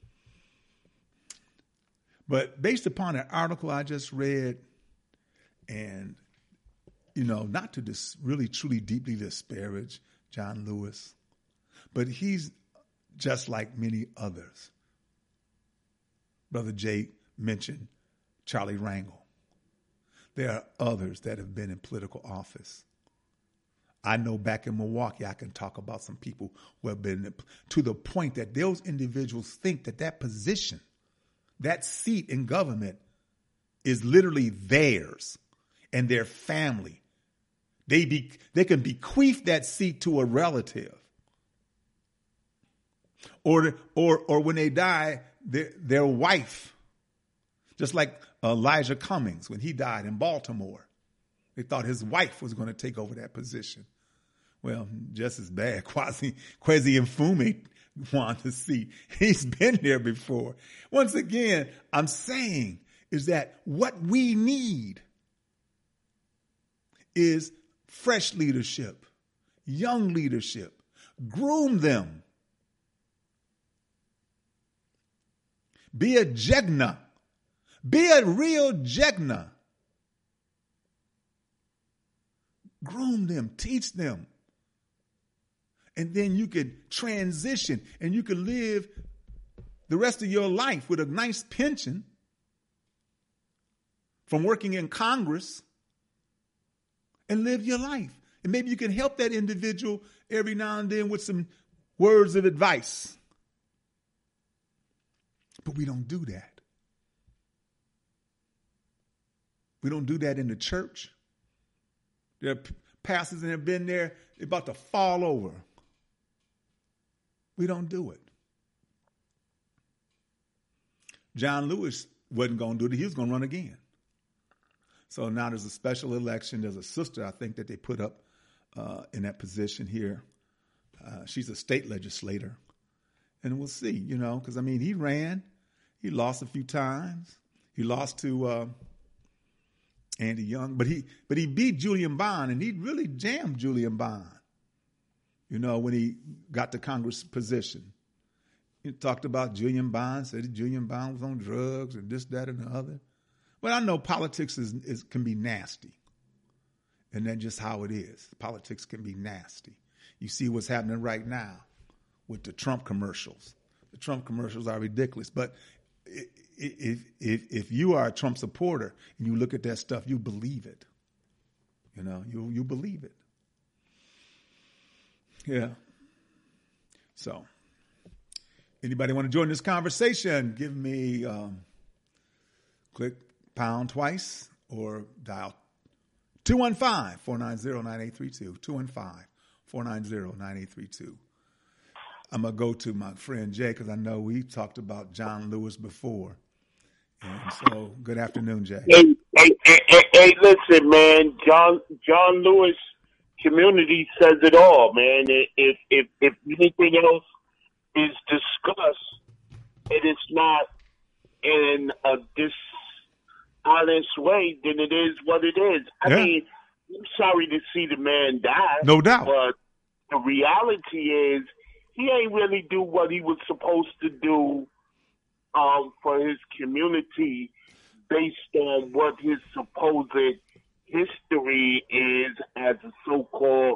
But based upon an article I just read, and, not to really, truly, deeply disparage John Lewis, but he's just like many others. Brother Jay mentioned Charlie Rangel. There are others that have been in political office. I know back in Milwaukee, I can talk about some people who have been to the point that those individuals think that position, that seat in government is literally theirs and their family. They can bequeath that seat to a relative. or when they die, their wife, just like Elijah Cummings when he died in Baltimore, they thought his wife was going to take over that position. Well, just as bad. Kwesi Mfume wanted to see. He's been there before. Once again, I'm saying is that what we need is fresh leadership, young leadership. Groom them. Be a Jegna. Be a real Jegna. Groom them, teach them. And then you can transition and you can live the rest of your life with a nice pension from working in Congress and live your life. And maybe you can help that individual every now and then with some words of advice. But we don't do that. We don't do that in the church. There are pastors that have been there, they're about to fall over. We don't do it. John Lewis wasn't going to do it. He was going to run again. So now there's a special election. There's a sister, I think, that they put up in that position here. She's a state legislator. And we'll see, because, he ran. He lost a few times. He lost to Andy Young. But he beat Julian Bond, and he really jammed Julian Bond, when he got to Congress position. He talked about Julian Bond, said that Julian Bond was on drugs and this, that, and the other. Well, I know politics can be nasty. And that's just how it is. Politics can be nasty. You see what's happening right now with the Trump commercials. The Trump commercials are ridiculous. But if you are a Trump supporter and you look at that stuff, you believe it. You believe it. Yeah. So, anybody want to join this conversation? Give me, click pound twice or dial 215-490-9832. 215-490-9832. I'm going to go to my friend Jay because I know we talked about John Lewis before. And so, good afternoon, Jay. Hey, listen, man. John Lewis community says it all, man. If anything else is discussed, it is not in a dishonest way, then it is what it is. I mean, I'm sorry to see the man die. No doubt. But the reality is he ain't really do what he was supposed to do for his community based on what his supposed history is as a so-called.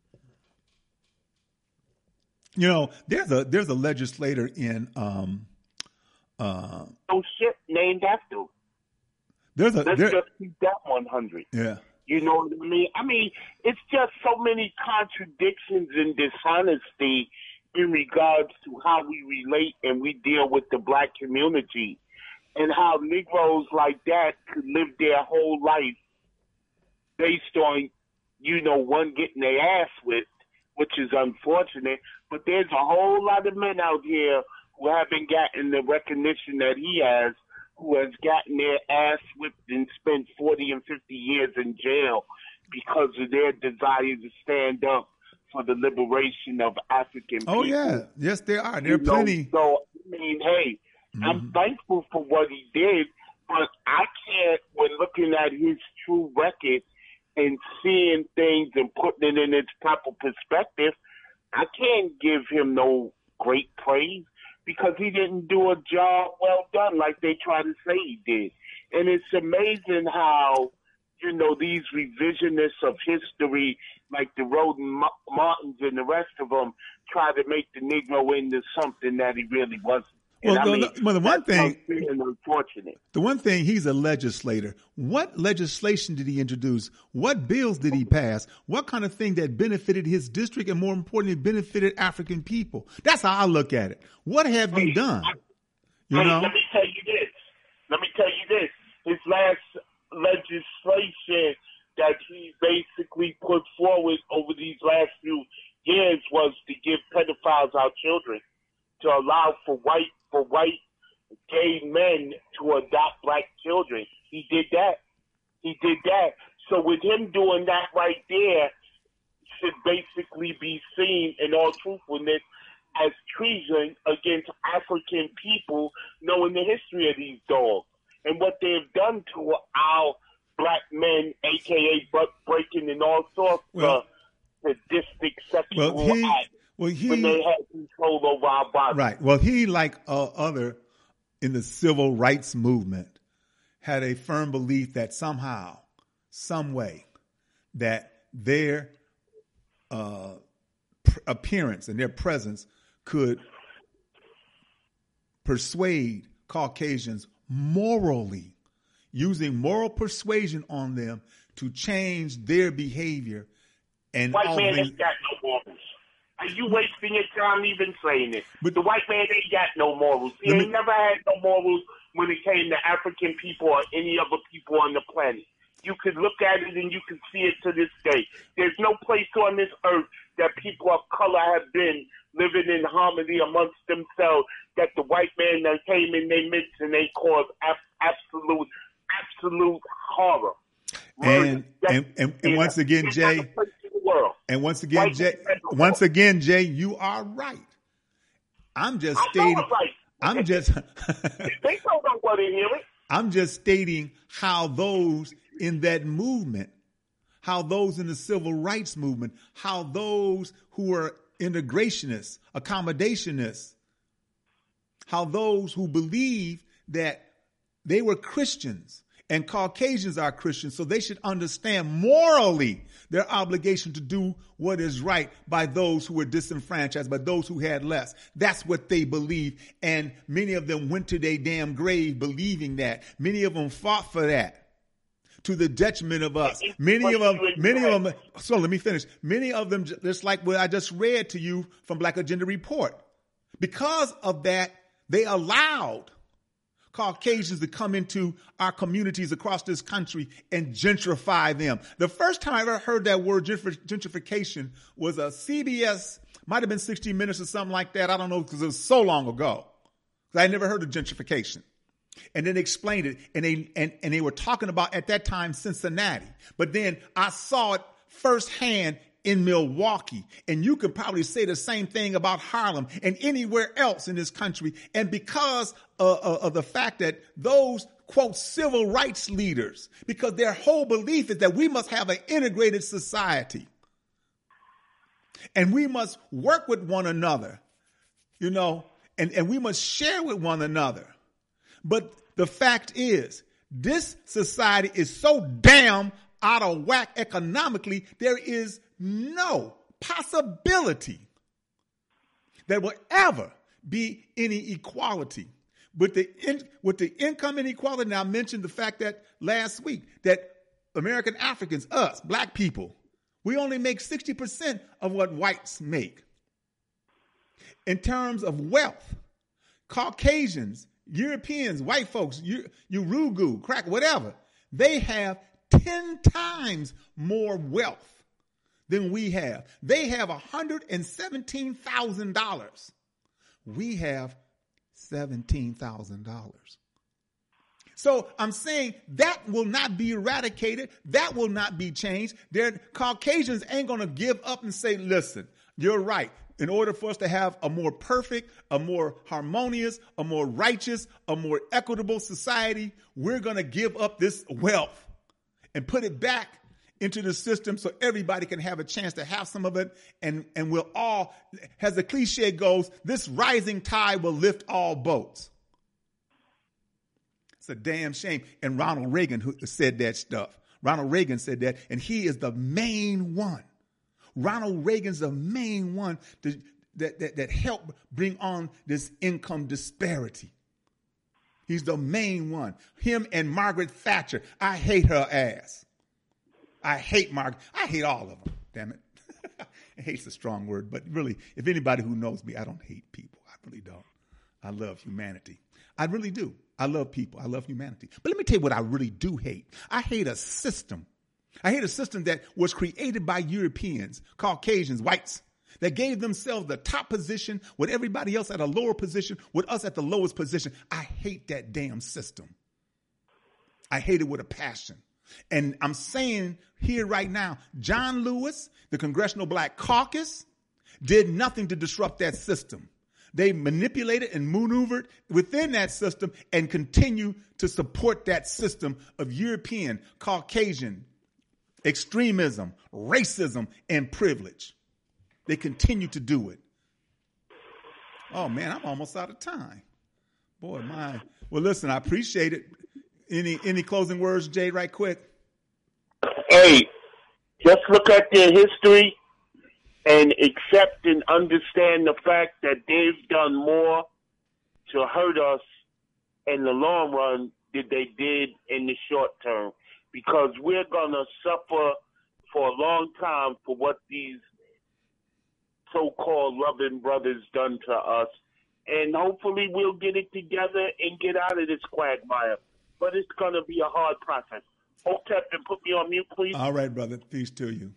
There's a legislator in named after. Let's just keep that 100. Yeah. You know what I mean? I mean, it's just so many contradictions and dishonesty in regards to how we relate and we deal with the black community, and how Negroes like that could live their whole life based on, one getting their ass whipped, which is unfortunate. But there's a whole lot of men out here who haven't gotten the recognition that he has, who has gotten their ass whipped and spent 40 and 50 years in jail because of their desire to stand up for the liberation of African people. Oh, yeah. Yes, there are. There are plenty. So, hey, I'm thankful for what he did, but I can't, when looking at his true record and seeing things and putting it in its proper perspective, I can't give him no great praise because he didn't do a job well done like they try to say he did. And it's amazing how, these revisionists of history, like the Roden Martins and the rest of them, try to make the Negro into something that he really wasn't. The one thing, unfortunate. The one thing, he's a legislator. What legislation did he introduce? What bills did he pass? What kind of thing that benefited his district and, more importantly, benefited African people? That's how I look at it. What have you done? Let me tell you this. His last legislation that he basically put forward over these last few years was to give pedophiles our children. to allow for white gay men to adopt black children. He did that. So with him doing that right there should basically be seen in all truthfulness as treason against African people, knowing the history of these dogs and what they've done to our black men, a.k.a. butt breaking and all sorts of sadistic sexual acts when they had control over our bodies. Right. Well, he, like other in the civil rights movement, had a firm belief that somehow, some way, that their appearance and their presence could persuade Caucasians morally, using moral persuasion on them to change their behavior. And white man ain't got no morals. Are you wasting your time even saying it? But the white man ain't got no morals. He ain't never had no morals when it came to African people or any other people on the planet. You could look at it and you can see it to this day. There's no place on this earth that people of color have been living in harmony amongst themselves that the white man that came in their midst and they caused absolute horror. And once again, Jay, you are right. I'm just stating. They don't want to hear it. I'm just stating how those in that movement, how those in the civil rights movement, how those who are integrationists, accommodationists, how those who believe that they were Christians and Caucasians are Christians, so they should understand morally their obligation to do what is right by those who were disenfranchised, by those who had less. That's what they believe. And many of them went to their damn grave believing that. Many of them fought for that to the detriment of us. Many of them, so let me finish. Many of them, just like what I just read to you from Black Agenda Report, because of that, they allowed Caucasians to come into our communities across this country and gentrify them. The first time I ever heard that word gentrification was a CBS, might have been 60 Minutes or something like that. I don't know, because it was so long ago. I never heard of gentrification. And then they explained it, and they were talking about at that time Cincinnati. But then I saw it firsthand in Milwaukee. And you could probably say the same thing about Harlem and anywhere else in this country. And because of the fact that those, quote, civil rights leaders, because their whole belief is that we must have an integrated society and we must work with one another, you know, and we must share with one another. But the fact is, this society is so damn out of whack economically, there is no possibility that will ever be any equality. With the income inequality, now I mentioned the fact that last week that American Africans, us, black people, we only make 60% of what whites make. In terms of wealth, Caucasians, Europeans, white folks, Urugu, crack, whatever, they have 10 times more wealth than we have. They have $117,000. We have $17,000. So I'm saying that will not be eradicated. That will not be changed. Caucasians ain't going to give up and say, listen, you're right. In order for us to have a more perfect, a more harmonious, a more righteous, a more equitable society, we're going to give up this wealth and put it back into the system so everybody can have a chance to have some of it. And we'll all, as the cliche goes, this rising tide will lift all boats. It's a damn shame. And Ronald Reagan who said that stuff. Ronald Reagan said that, and he is the main one. Ronald Reagan's the main one that helped bring on this income disparity. He's the main one. Him and Margaret Thatcher. I hate her ass. I hate Margaret. I hate all of them. Damn it. Hate's a strong word, but really, if anybody who knows me, I don't hate people. I really don't. I love humanity. I really do. I love people. I love humanity. But let me tell you what I really do hate. I hate a system. I hate a system that was created by Europeans, Caucasians, whites, that gave themselves the top position with everybody else at a lower position, with us at the lowest position. I hate that damn system. I hate it with a passion. And I'm saying here right now, John Lewis, the Congressional Black Caucus, did nothing to disrupt that system. They manipulated and maneuvered within that system and continue to support that system of European, Caucasian extremism, racism, and privilege. They continue to do it. Oh, man, I'm almost out of time. Boy, my. Well, listen, I appreciate it. Any closing words, Jay, right quick? Hey, just look at their history and accept and understand the fact that they've done more to hurt us in the long run than they did in the short term. Because we're going to suffer for a long time for what these so-called loving brothers done to us. And hopefully we'll get it together and get out of this quagmire. But it's going to be a hard process. Hotep, and put me on mute, please. All right, brother. Peace to you.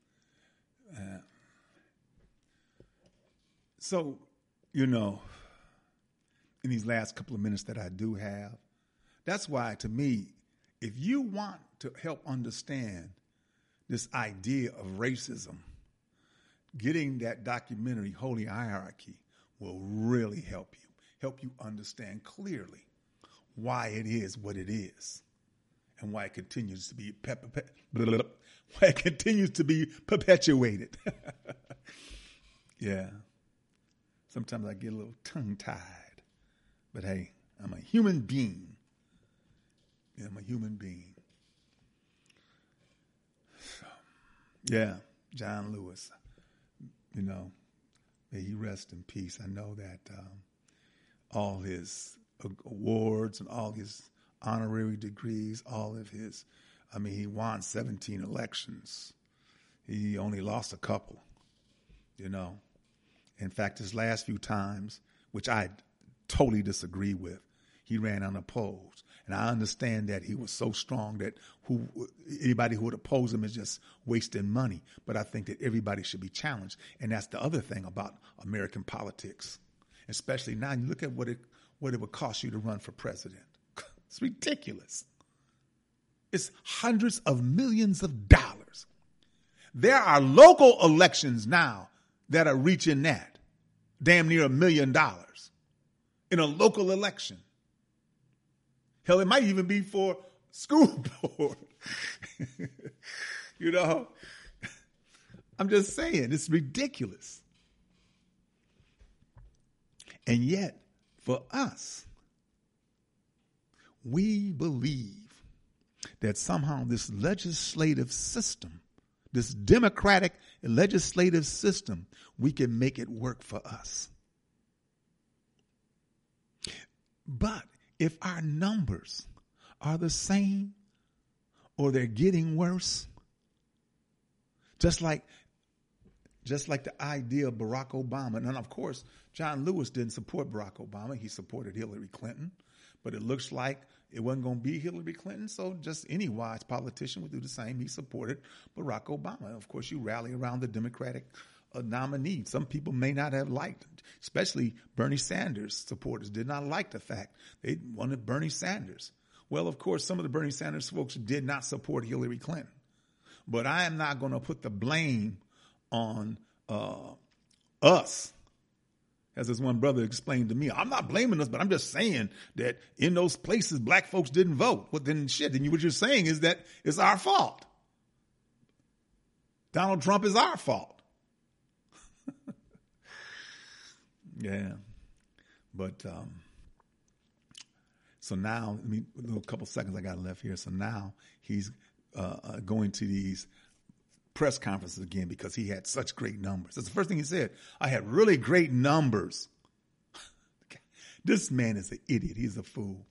So, in these last couple of minutes that I do have, that's why, to me, if you want to help understand this idea of racism, getting that documentary, Holy Hierarchy, will really help you understand clearly why it is what it is and why it continues to be perpetuated. Yeah. Sometimes I get a little tongue-tied. But hey, I'm a human being. Yeah, I'm a human being. So, yeah, John Lewis, may he rest in peace. I know that all his awards and all his honorary degrees, all of his, he won 17 elections. He only lost a couple, In fact, his last few times, which I totally disagree with, he ran unopposed. And I understand that he was so strong that anybody who would oppose him is just wasting money. But I think that everybody should be challenged. And that's the other thing about American politics, especially now. You look at what it would cost you to run for president. It's ridiculous. It's hundreds of millions of dollars. There are local elections now that are reaching that, damn near $1 million in a local election. Hell, it might even be for school board. I'm just saying, it's ridiculous. And yet, for us, we believe that somehow this legislative system, this democratic legislative system, we can make it work for us. But if our numbers are the same or they're getting worse, just like the idea of Barack Obama. And of course, John Lewis didn't support Barack Obama. He supported Hillary Clinton. But it looks like it wasn't going to be Hillary Clinton, so just any wise politician would do the same. He supported Barack Obama. Of course, you rally around the Democratic nominee. Some people may not have liked, especially Bernie Sanders supporters, did not like the fact they wanted Bernie Sanders. Well, of course, some of the Bernie Sanders folks did not support Hillary Clinton. But I am not going to put the blame on us. As this one brother explained to me, I'm not blaming us, but I'm just saying that in those places, black folks didn't vote. Well, then what you're saying is that it's our fault. Donald Trump is our fault. Yeah. But, so now, a couple seconds I got left here. So now he's going to these press conferences again because he had such great numbers. That's the first thing he said. I had really great numbers. This man is an idiot. He's a fool.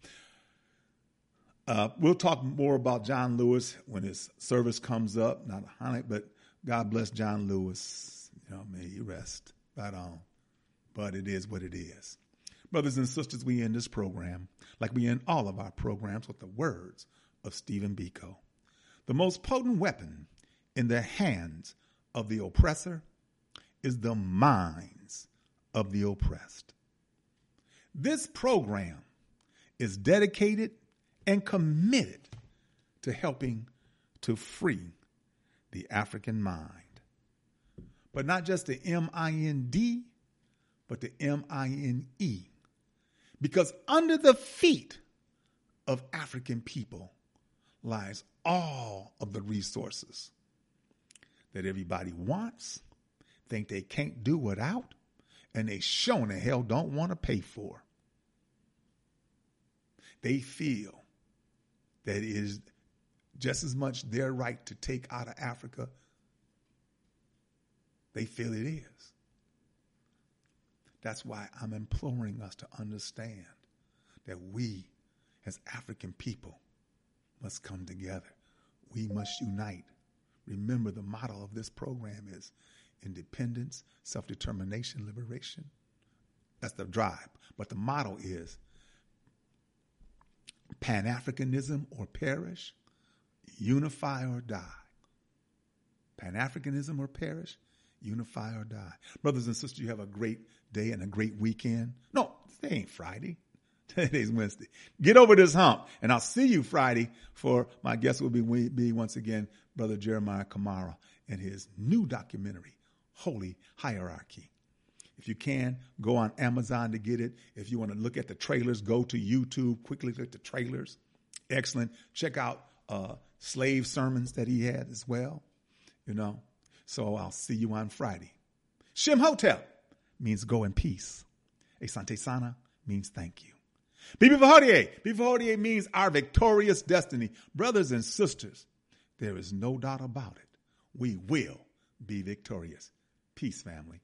We'll talk more about John Lewis when his service comes up. Not a highlight, but God bless John Lewis. May he rest. Right on. But it is what it is. Brothers and sisters, we end this program, like we end all of our programs, with the words of Stephen Biko. The most potent weapon in the hands of the oppressor is the minds of the oppressed. This program is dedicated and committed to helping to free the African mind. But not just the M-I-N-D, but the M-I-N-E. Because under the feet of African people lies all of the resources that everybody wants, think they can't do without, and they sure the hell don't want to pay for. They feel that it is just as much their right to take out of Africa. They feel it is. That's why I'm imploring us to understand that we as African people must come together. We must unite. Remember, the motto of this program is independence, self-determination, liberation. That's the drive. But the motto is Pan-Africanism or perish, unify or die. Pan-Africanism or perish, unify or die. Brothers and sisters, you have a great day and a great weekend. No, today ain't Friday. Today's Wednesday. Get over this hump, and I'll see you Friday for my guest will be once again Brother Jeremiah Kamara and his new documentary, Holy Hierarchy. If you can, go on Amazon to get it. If you want to look at the trailers, go to YouTube. Quickly look at the trailers. Excellent. Check out slave sermons that he had as well. So I'll see you on Friday. Shem Hotep means go in peace. Asante Sana means thank you. Bibi Vahodie. Bibi Vahodie means our victorious destiny. Brothers and sisters, there is no doubt about it. We will be victorious. Peace, family.